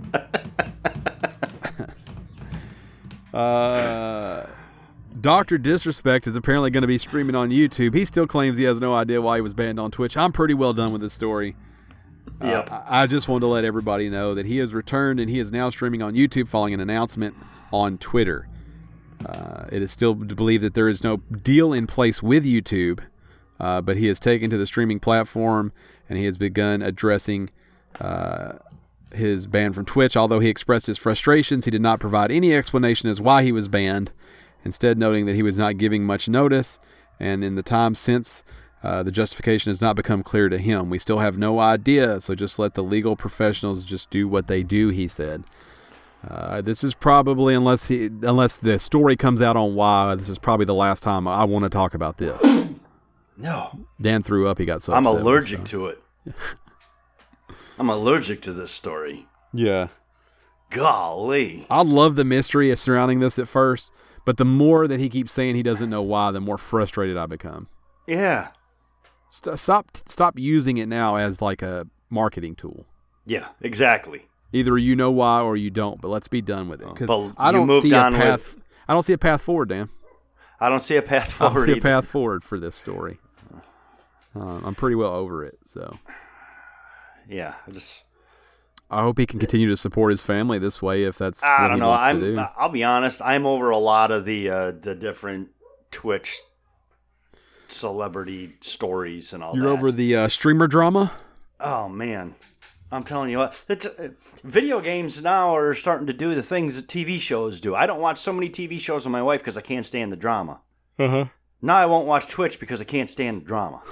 uh, Doctor Disrespect is apparently going to be streaming on YouTube. He still claims he has no idea why he was banned on Twitch. I'm pretty well done with this story. Yep. Uh, I just wanted to let everybody know that he has returned and he is now streaming on YouTube following an announcement on Twitter. Uh, it is still believed that there is no deal in place with YouTube, uh, but he has taken to the streaming platform and he has begun addressing uh, his ban from Twitch. Although he expressed his frustrations, he did not provide any explanation as why he was banned, instead noting that he was not giving much notice, and in the time since, uh, the justification has not become clear to him. We still have no idea, so just let the legal professionals just do what they do, he said. Uh, this is probably, unless he, unless the story comes out on why, this is probably the last time I want to talk about this. No. Dan threw up. He got so I'm upset allergic with to it. I'm allergic to this story. Yeah. Golly. I love the mystery surrounding this at first, but the more that he keeps saying he doesn't know why, the more frustrated I become. Yeah. St- stop stop using it now as like a marketing tool. Yeah, exactly. Either you know why or you don't, but let's be done with it. Because But I you don't moved see a on path. with- I don't see a path forward, Dan. I don't see a path I don't forward see a either. path forward for this story. Um, I'm pretty well over it, so Yeah, I just I hope he can continue to support his family this way if that's I what don't he know. wants I'm to do. I'll be honest, I'm over a lot of the uh, the different Twitch celebrity stories and all You're that. over the uh, streamer drama? Oh man. I'm telling you what, it's, uh, video games now are starting to do the things that T V shows do. I don't watch so many T V shows with my wife because I can't stand the drama. Uh-huh. Now I won't watch Twitch because I can't stand the drama.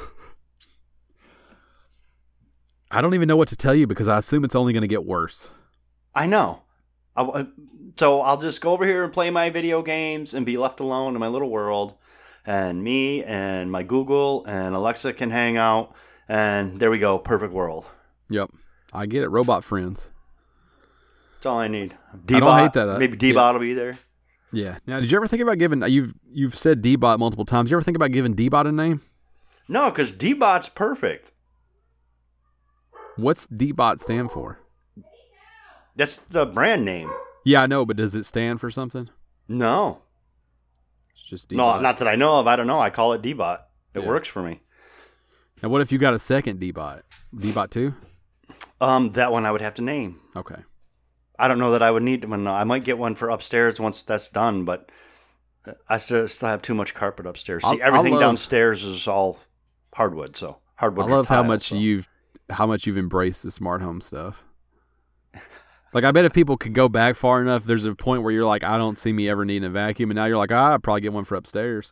I don't even know what to tell you because I assume it's only going to get worse. I know. I, I- so I'll just go over here and play my video games and be left alone in my little world. And me and my Google and Alexa can hang out. And there we go. Perfect world. Yep. I get it. Robot friends. That's all I need. I don't hate that. Maybe D-Bot will be there. Yeah. Now, did you ever think about giving, you've you've said D-Bot multiple times. Did you ever think about giving D-Bot a name? No, because D-Bot's perfect. What's D-Bot stand for? That's the brand name. Yeah, I know, but does it stand for something? No. It's just D-Bot. No, not that I know of. I don't know. I call it D-Bot. It Yeah. works for me. Now, what if you got a second D-Bot? D-Bot two? Um, that one I would have to name. Okay. I don't know that I would need one. I might get one for upstairs once that's done, but I still, still have too much carpet upstairs. See, I'll- everything I'll love- downstairs is all hardwood, so hardwood. I love how tile, much so. you've how much you've embraced the smart home stuff. Like, I bet if people could go back far enough, there's a point where you're like, I don't see me ever needing a vacuum, and now you're like, ah, I'd probably get one for upstairs.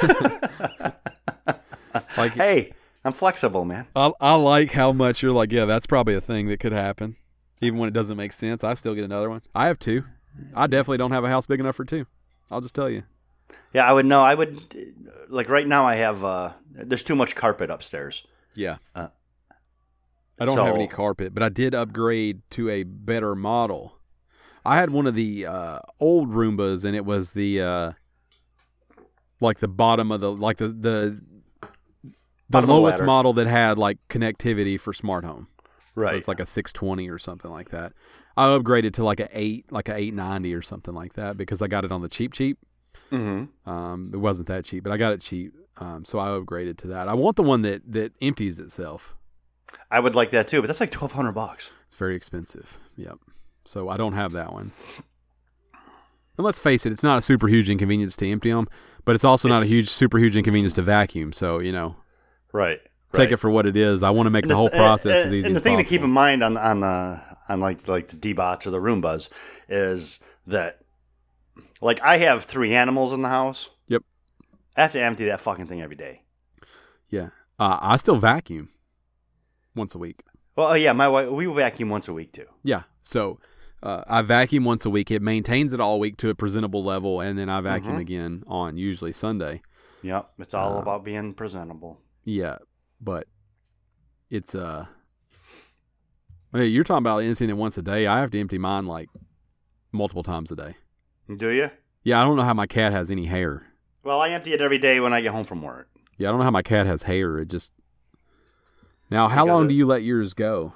Like, Hey, I'm flexible, man. I, I like how much you're like, yeah, that's probably a thing that could happen. Even when it doesn't make sense, I still get another one. I have two. I definitely don't have a house big enough for two. I'll just tell you. Yeah, I would know. I would like right now. I have. Uh, there's too much carpet upstairs. Yeah. Uh, I don't have so- any carpet, but I did upgrade to a better model. I had one of the uh, old Roombas, and it was the uh, like the bottom of the like the the the Bottom of the lowest ladder. model that had like connectivity for smart home. Right. So it's like a six twenty or something like that. I upgraded to like a eight, like a eight ninety or something like that because I got it on the cheap cheap. Mm-hmm. Um, it wasn't that cheap, but I got it cheap. Um, so I upgraded to that. I want the one that that empties itself. I would like that too, but that's like twelve hundred bucks. It's very expensive. Yep. So I don't have that one. And let's face it, it's not a super huge inconvenience to empty them, but it's also not a It's- huge, super huge inconvenience to vacuum. So, you know, Right. take it for what it is. I want to make And the whole th- process and, as easy and as the thing possible. to keep in mind on on the on like like the D-Bots or the Roombas is that like I have three animals in the house. Yep. I have to empty that fucking thing every day. Yeah. Uh, I still vacuum once a week. Well, oh, yeah, my wife we vacuum once a week too. Yeah. So uh, I vacuum once a week. It maintains it all week to a presentable level, and then I vacuum Mhm. again on usually Sunday. Yep, it's all Uh, about being presentable. Yeah, but it's uh, hey, you're talking about emptying it once a day. I have to empty mine like multiple times a day. Do you? Yeah, I don't know how my cat has any hair. Well, I empty it every day when I get home from work. Yeah, I don't know how my cat has hair. It just now. How Because long it- do you let yours go?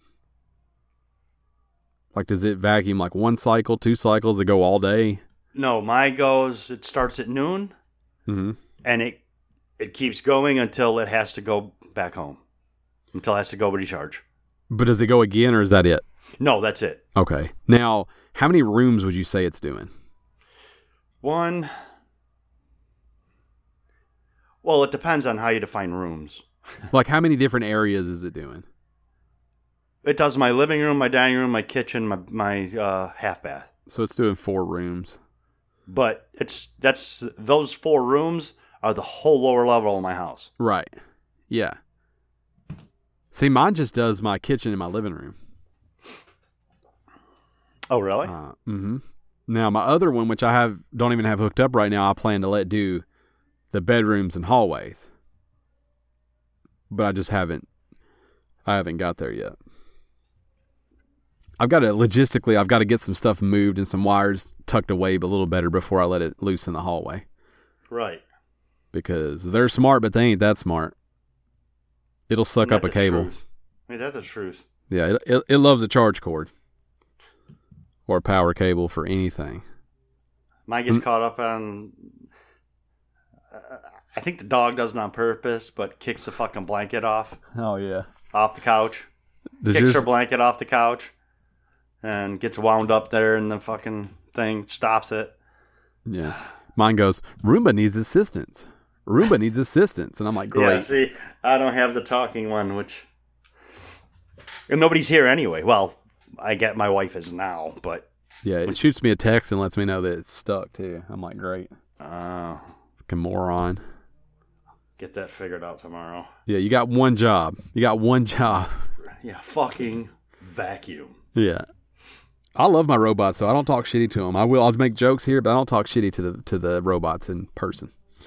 Like, does it vacuum like one cycle, two cycles? Does it go all day? No, my goes. It starts at noon, Mm-hmm. and it it keeps going until it has to go back home. Until it has to go recharge. But does it go again, or is that it? No, that's it. Okay. Now, how many rooms would you say it's doing? One. Well, it depends on how you define rooms. Like, how many different areas is it doing? It does my living room, my dining room, my kitchen, my my uh, half bath. So it's doing four rooms. But it's that's those four rooms are the whole lower level of my house. Right. Yeah. See, mine just does my kitchen and my living room. Oh, really? Uh, mm-hmm. Now, my other one, which I have don't even have hooked up right now, I plan to let do the bedrooms and hallways. But I just haven't, I haven't got there yet. I've got to, logistically, I've got to get some stuff moved and some wires tucked away a little better before I let it loose in the hallway. Right. Because they're smart, but they ain't that smart. It'll suck up a cable. Truth. I mean, that's the truth. Yeah, it, it it loves a charge cord. Or a power cable for anything. Mine gets mm. caught up on... Uh, I think the dog does it on purpose, but kicks the fucking blanket off. Oh, yeah. Off the couch. Does kicks yours... her blanket off the couch. And gets wound up there in the fucking thing. Stops it. Yeah. Mine goes, Roomba needs assistance. Roomba needs assistance. And I'm like, great. Yeah, see, I don't have the talking one, which... And nobody's here anyway. Well... I get my wife is now, but... Yeah, it shoots me a text and lets me know that it's stuck, too. I'm like, great. Oh. Uh, Fucking moron. Get that figured out tomorrow. Yeah, you got one job. You got one job. Yeah, fucking vacuum. Yeah. I love my robots, so I don't talk shitty to them. I will. I'll make jokes here, but I don't talk shitty to the to the robots in person.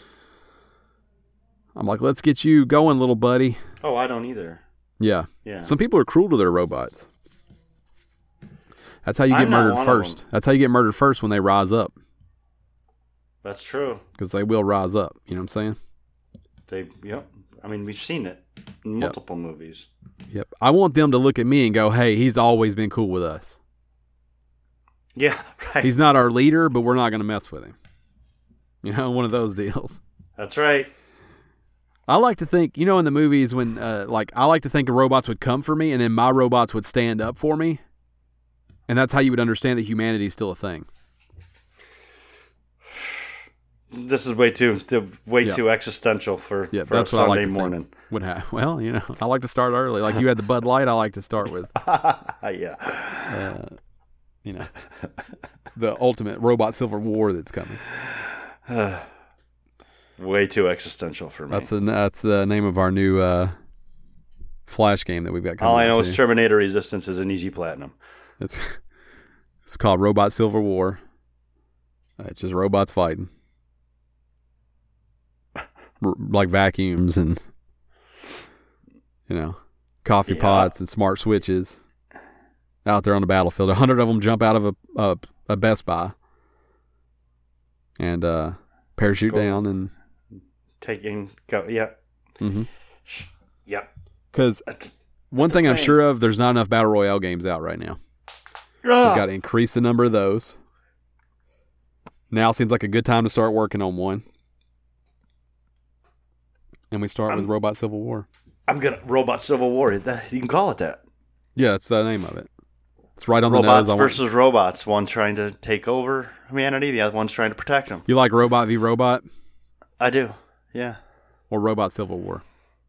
I'm like, let's get you going, little buddy. Oh, I don't either. Yeah. Yeah. Some people are cruel to their robots. That's how you get I'm not murdered one first. of them. That's how you get murdered first when they rise up. That's true. Because they will rise up. You know what I'm saying? They, yep. I mean, we've seen it in multiple yep. movies. Yep. I want them to look at me and go, hey, he's always been cool with us. Yeah, right. He's not our leader, but we're not going to mess with him. You know, one of those deals. That's right. I like to think, you know, in the movies when, uh, like, I like to think robots would come for me and then my robots would stand up for me. And that's how you would understand that humanity is still a thing. This is way too way yeah. too existential for, yeah, for that's a what Sunday I like to morning. Think would have. Well, you know, I like to start early. Like you had the Bud Light, I like to start with. yeah. Uh, you know, the ultimate robot civil war that's coming. Way too existential for me. That's the that's the name of our new uh, Flash game that we've got coming. All I know too. is Terminator Resistance is an easy platinum. It's it's called Robot Civil War. Uh, it's just robots fighting, R- like vacuums and you know coffee yeah. pots and smart switches out there on the battlefield. A hundred of them jump out of a a, a Best Buy and uh, parachute go. down and taking go. Yeah. Mm-hmm. Yep. Because one thing I'm sure of, there's not enough battle royale games out right now. We've got to increase the number of those. Now seems like a good time to start working on one. And we start I'm, with Robot Civil War. I'm gonna Robot Civil War. You can call it that. Yeah, that's the name of it. It's right on robots the nose. Robots versus robots. One trying to take over humanity. The other one's trying to protect them. You like Robot v Robot? I do. Yeah. Or Robot Civil War?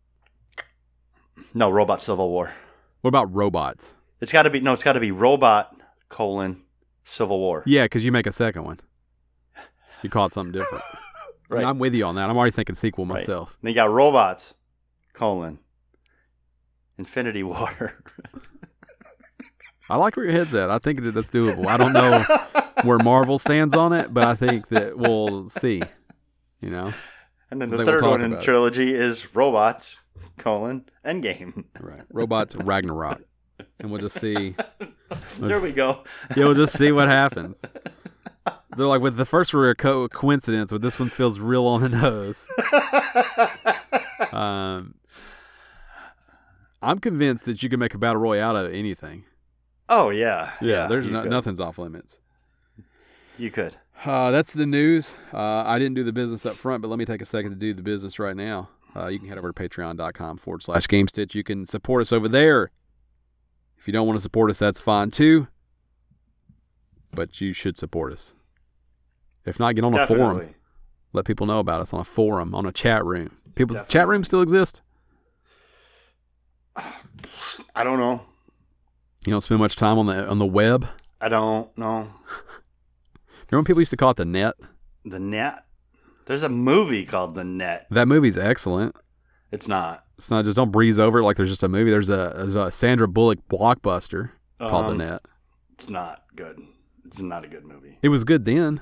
No, Robot Civil War. What about robots? It's got to be no. It's got to be Robot colon Civil War. Yeah, because you make a second one. You call it something different. Right. I mean, I'm with you on that. I'm already thinking sequel right. myself. And you got robots colon Infinity War. I like where your head's at. I think that that's doable. I don't know where Marvel stands on it, but I think that we'll see. You know. And then the third we'll one in the trilogy it. is robots colon Endgame. Right. Robots Ragnarok. And we'll just see. There we go. Yeah, we'll just see what happens. They're like, with the first one, a co- coincidence, but this one feels real on the nose. um, I'm convinced that you can make a battle royale out of anything. Oh, yeah. Yeah, yeah there's no, nothing's off limits. You could. Uh, that's the news. Uh, I didn't do the business up front, but let me take a second to do the business right now. Uh, you can head over to patreon.com forward slash GameStitch. You can support us over there. If you don't want to support us, that's fine too. But you should support us. If not, get on Definitely. a forum. Let people know about us on a forum, on a chat room. People's chat rooms still exist? I don't know. You don't spend much time on the on the web. I don't know. Remember when people used to call it the net? The Net? There's a movie called The Net. That movie's excellent. It's not. It's not just don't breeze over it like there's just a movie. There's a, there's a Sandra Bullock blockbuster called Um, The Net. It's not good. It's not a good movie. It was good then.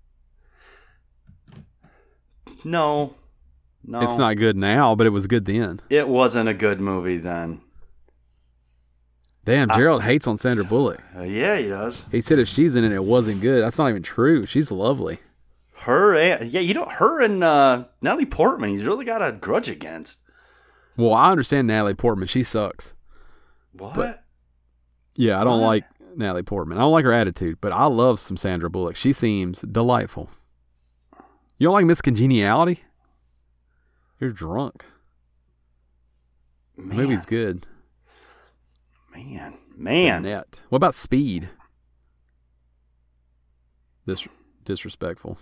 No. No. It's not good now, but it was good then. It wasn't a good movie then. Damn, I- Gerald hates on Sandra Bullock. Uh, yeah, he does. He said if she's in it, it wasn't good. That's not even true. She's lovely. Her and, yeah, you know, her and uh, Natalie Portman, he's really got a grudge against. Well, I understand Natalie Portman. She sucks. What? But- Yeah, I don't What? like Natalie Portman. I don't like her attitude, but I love some Sandra Bullock. She seems delightful. You don't like Miss Congeniality? You're drunk. The Man, movie's good. man, man. Net. What about Speed? Dis- disrespectful.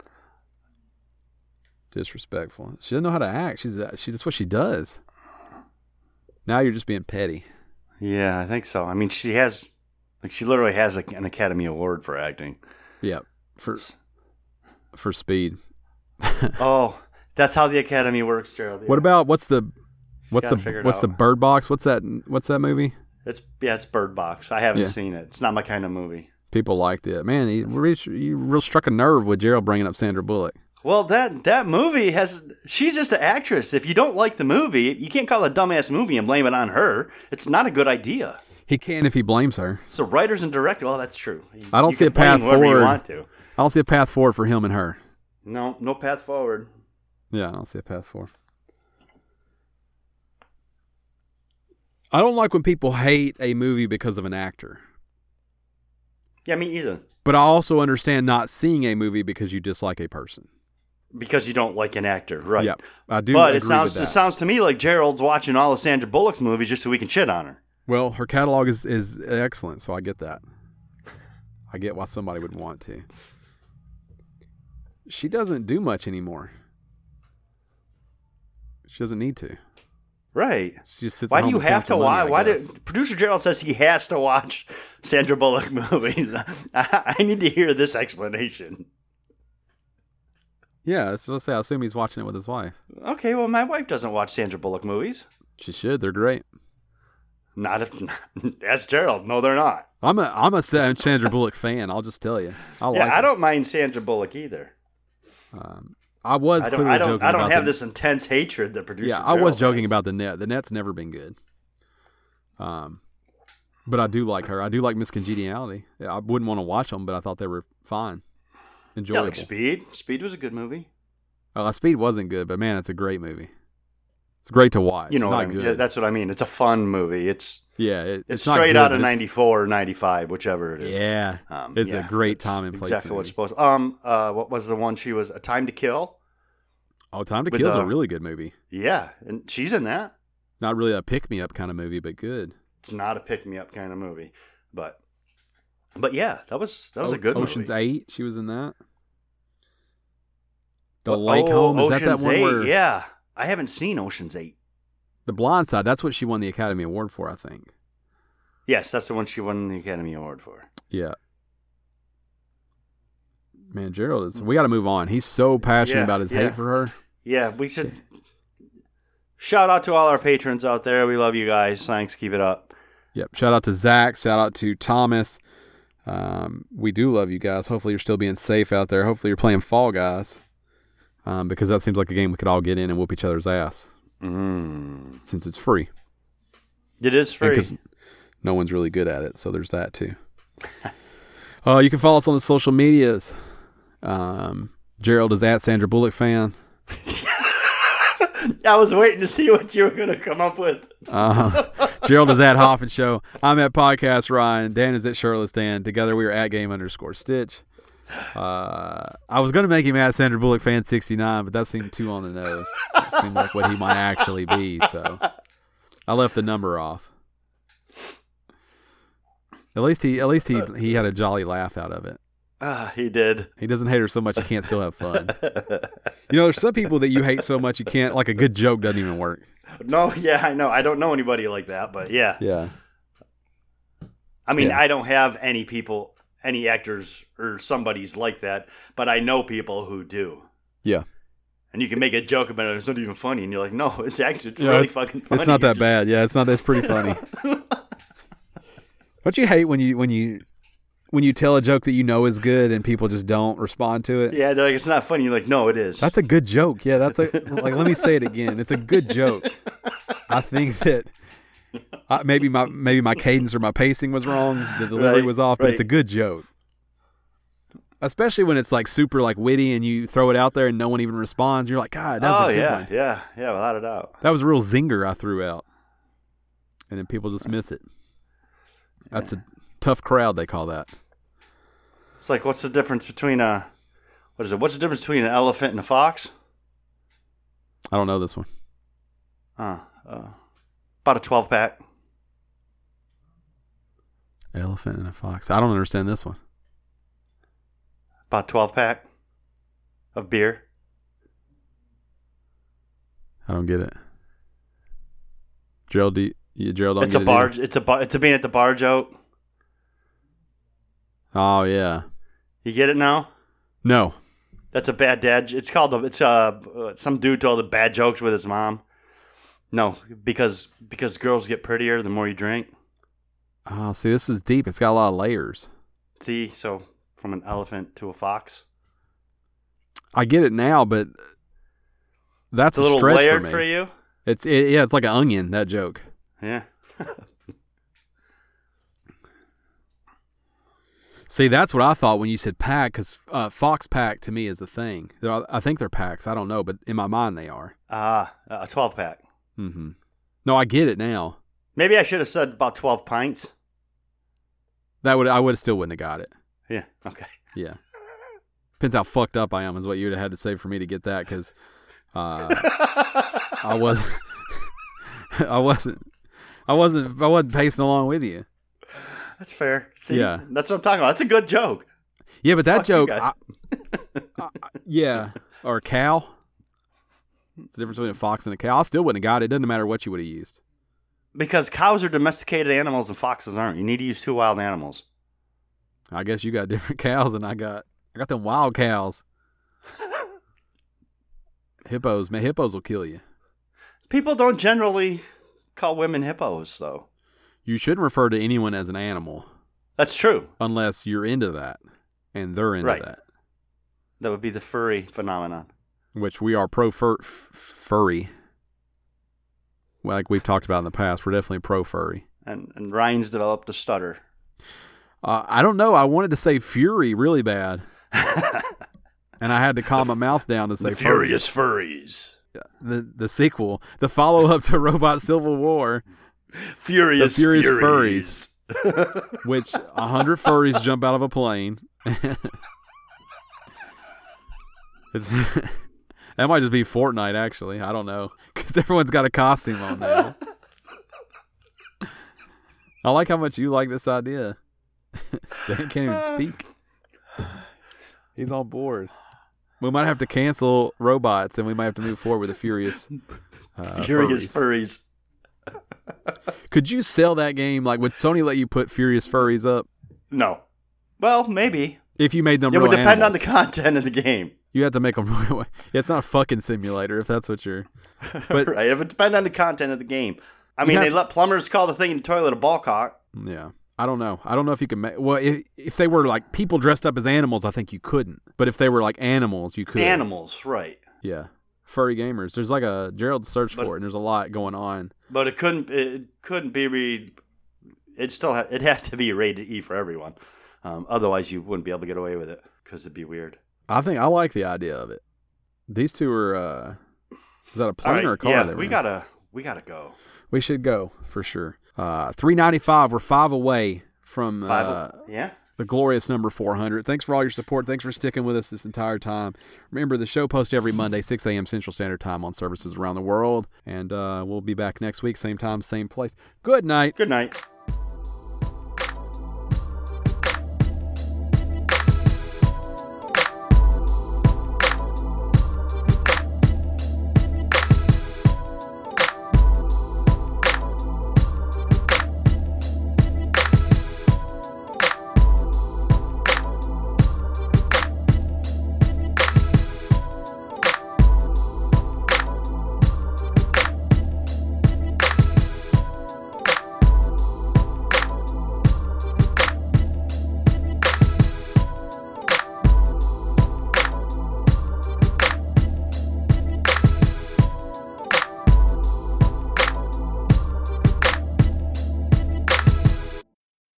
Disrespectful. She doesn't know how to act. She's she. That's what she does. Now you're just being petty. Yeah, I think so. I mean, she has, like, she literally has like an Academy Award for acting. Yeah, for for Speed. Oh, that's how the Academy works, Gerald. Yeah. What about what's the She's what's gotta the figure it what's the out. Bird Box? What's that? What's that movie? It's yeah, it's Bird Box. I haven't Yeah. seen it. It's not my kind of movie. People liked it. Man, you really, you real struck a nerve with Gerald bringing up Sandra Bullock. Well, that that movie has. She's just an actress. If you don't like the movie, you can't call it a dumbass movie and blame it on her. It's not a good idea. He can if he blames her. So writers and directors. Well, that's true. You- I don't you see can a path blame whoever forward. You want to? I don't see a path forward for him and her. No, no path forward. Yeah, I don't see a path forward. I don't like when people hate a movie because of an actor. Yeah, me either. But I also understand not seeing a movie because you dislike a person. Because you don't like an actor, right? Yeah, I do But agree it sounds with that. it sounds to me like Gerald's watching all of Sandra Bullock's movies just so we can shit on her. Well, her catalog is, is excellent, so I get that. I get why somebody would want to. She doesn't do much anymore. She doesn't need to. Right. She just sits Why at do home you and have counts to her money, watch? I Why guess. did producer Gerald says he has to watch Sandra Bullock movies? I, I need to hear this explanation. Yeah, so let's say I assume he's watching it with his wife. Okay, well, my wife doesn't watch Sandra Bullock movies. She should. They're great. Not if that's Gerald. No, they're not. I'm a I'm a Sa- Sandra Bullock fan. I'll just tell you. I like. yeah, I her. don't mind Sandra Bullock either. Um, I was I don't. clearly I don't. joking I don't about have the, this intense hatred that producer. Yeah, I was Gerald joking has. about the net. The net's never been good. Um, but I do like her. I do like Miss Congeniality. Yeah, I wouldn't want to watch them, but I thought they were fine, Yeah, enjoyable. like Speed. Speed was a good movie. Uh, Speed wasn't good, but man, it's a great movie. It's great to watch. You know it's what not I mean? good. Yeah, that's what I mean. It's a fun movie. It's yeah, it, it's, it's not straight good, out of but it's- ninety-four or ninety-five, whichever it is. Yeah, Um, it's yeah, a great it's time and place. Exactly what's movie. supposed. Um, uh, what was the one she was? A Time to Kill. Oh, Time to with, Kill is uh, a really good movie. Yeah, and she's in that. Not really a pick me up kind of movie, but good. It's not a pick me up kind of movie, but but yeah, that was that was O- a good Ocean's movie. Eight. She was in that. The Oh, Lake Home. Is that that Ocean's one Eight, where Yeah, I haven't seen Ocean's Eight. The Blind Side? That's what she won the Academy Award for, I think. Yes, that's the one she won the Academy Award for. Yeah. Man, Gerald is. We got to move on. He's so passionate Yeah, about his yeah. hate for her. Yeah, we should shout out to all our patrons out there. We love you guys. Thanks. Keep it up. Yep. Shout out to Zach. Shout out to Thomas. Um, we do love you guys. Hopefully, you're still being safe out there. Hopefully, you're playing Fall Guys, um, because that seems like a game we could all get in and whoop each other's ass Mm. since it's free. It is free. Because no one's really good at it, so there's that too. uh, you can follow us on the social medias. Um, Gerald is at Sandra Bullock fan. I was waiting to see what you were going to come up with. Uh, Gerald is at Hoffman Show. I'm at Podcast Ryan. Dan is at Shirtless Dan. Together we are at Game underscore Stitch. Uh, I was going to make him at Sandra Bullock fan sixty-nine, but that seemed too on the nose. It seemed like what he might actually be, so I left the number off. At least he, at least he, he had a jolly laugh out of it. Ah, he did. He doesn't hate her so much he can't still have fun. You know, there's some people that you hate so much you can't, like a good joke doesn't even work. No, yeah, I know. I don't know anybody like that, but yeah. Yeah. I mean, Yeah. I don't have any people, any actors or somebody's like that, but I know people who do. Yeah. And you can make a joke about it. It's not even funny, and you're like, no, it's actually it's Yeah, really it's, fucking funny. It's not You're that bad. Yeah, it's not. That's pretty funny. Don't you hate when you when you when you tell a joke that you know is good and people just don't respond to it? Yeah, they're like, it's not funny. You're like, no, it is. That's a good joke. Yeah, that's a like. Let me say it again. It's a good joke. I think that uh, maybe my maybe my cadence or my pacing was wrong. The delivery Right, was off, but right. it's a good joke. Especially when it's like super like witty and you throw it out there and no one even responds. You're like, God, that's oh, a good yeah, one. yeah, yeah, without a doubt. That was a real zinger I threw out. And then people just miss it. That's a tough crowd, they call that. It's like, what's the difference between a, what is it? What's the difference between an elephant and a fox? I don't know this one. Uh, uh about a twelve pack. Elephant and a fox. I don't understand this one. About twelve pack of beer. I don't get it. Gerald, do you, you- Gerald don't It's get a it bar. either? It's a bar. It's a being at the bar joke. Oh, yeah. You get it now? No. That's a bad dad. j- It's called the. It's uh uh, some dude told the bad jokes with his mom. No, because because girls get prettier the more you drink. Oh, see, this is deep. It's got a lot of layers. See, so from an elephant to a fox. I get it now, but that's It's a little stretch layered for me. for you. It's it, yeah, it's like an onion, that joke. Yeah. See, that's what I thought when you said pack, because uh, fox pack to me is the thing. They're, I think they're packs. I don't know, but in my mind they are. Ah, a twelve pack. Mm-hmm. No, I get it now. Maybe I should have said about twelve pints. That would I would have still wouldn't have got it. Yeah. Okay. Yeah. Depends how fucked up I am is what you would have had to say for me to get that, because uh, I was I wasn't I wasn't I wasn't pacing along with you. That's fair. See, Yeah. that's what I'm talking about. That's a good joke. Yeah, but that Fuck you joke, guys. I, I, yeah, or a cow. It's the difference between a fox and a cow. I still wouldn't have got it. It doesn't matter what you would have used. Because cows are domesticated animals and foxes aren't. You need to use two wild animals. I guess you got different cows than I got. I got them wild cows. Hippos, man, hippos will kill you. People don't generally call women hippos, though. You shouldn't refer to anyone as an animal That's true. unless you're into that, and they're into Right. that. That would be the furry phenomenon. Which we are pro fur, f- furry. Well, like we've talked about in the past, we're definitely pro furry. And and Ryan's developed a stutter. Uh, I don't know. I wanted to say fury really bad, and I had to calm my mouth down to say The furry. furious furries. The the sequel, the follow up to Robot Civil War, Furious, The Furious Furries. which a hundred furries jump out of a plane. It's that might just be Fortnite, actually. I don't know, because everyone's got a costume on now. I like how much you like this idea. Dan can't even speak. He's on board. We might have to cancel robots, and we might have to move forward with the Furious uh, Furious furries. Furries. Could you sell that game? Like, would Sony let you put Furious Furries up No. Well, maybe. if you made them It real would depend on animals? the content of the game. You have to make them. Yeah, it's not a fucking simulator if that's what you're. But right. It would depend on the content of the game. I mean, have they to- let plumbers call the thing in the toilet a ball cock. yeah, I don't know. I don't know if you can make. Well, if if they were like people dressed up as animals, I think you couldn't. But if they were like animals, you could. Animals, right. Yeah, furry gamers. There's like a Gerald search But- for it, and there's a lot going on. But it couldn't. It couldn't be. Re- it still. Ha- it had to be rated E for everyone. Um, otherwise, you wouldn't be able to get away with it because it'd be weird. I think I like the idea of it. These two are. uh Is that a All plane right, or a car? yeah, they were we in? gotta. We gotta go. We should go for sure. Uh, three ninety-five. We're five away from Five. uh, yeah. the glorious number four hundred. Thanks for all your support. Thanks for sticking with us this entire time. Remember, the show posts every Monday, six a.m. Central Standard Time on services around the world. And uh, we'll be back next week, same time, same place. Good night. Good night.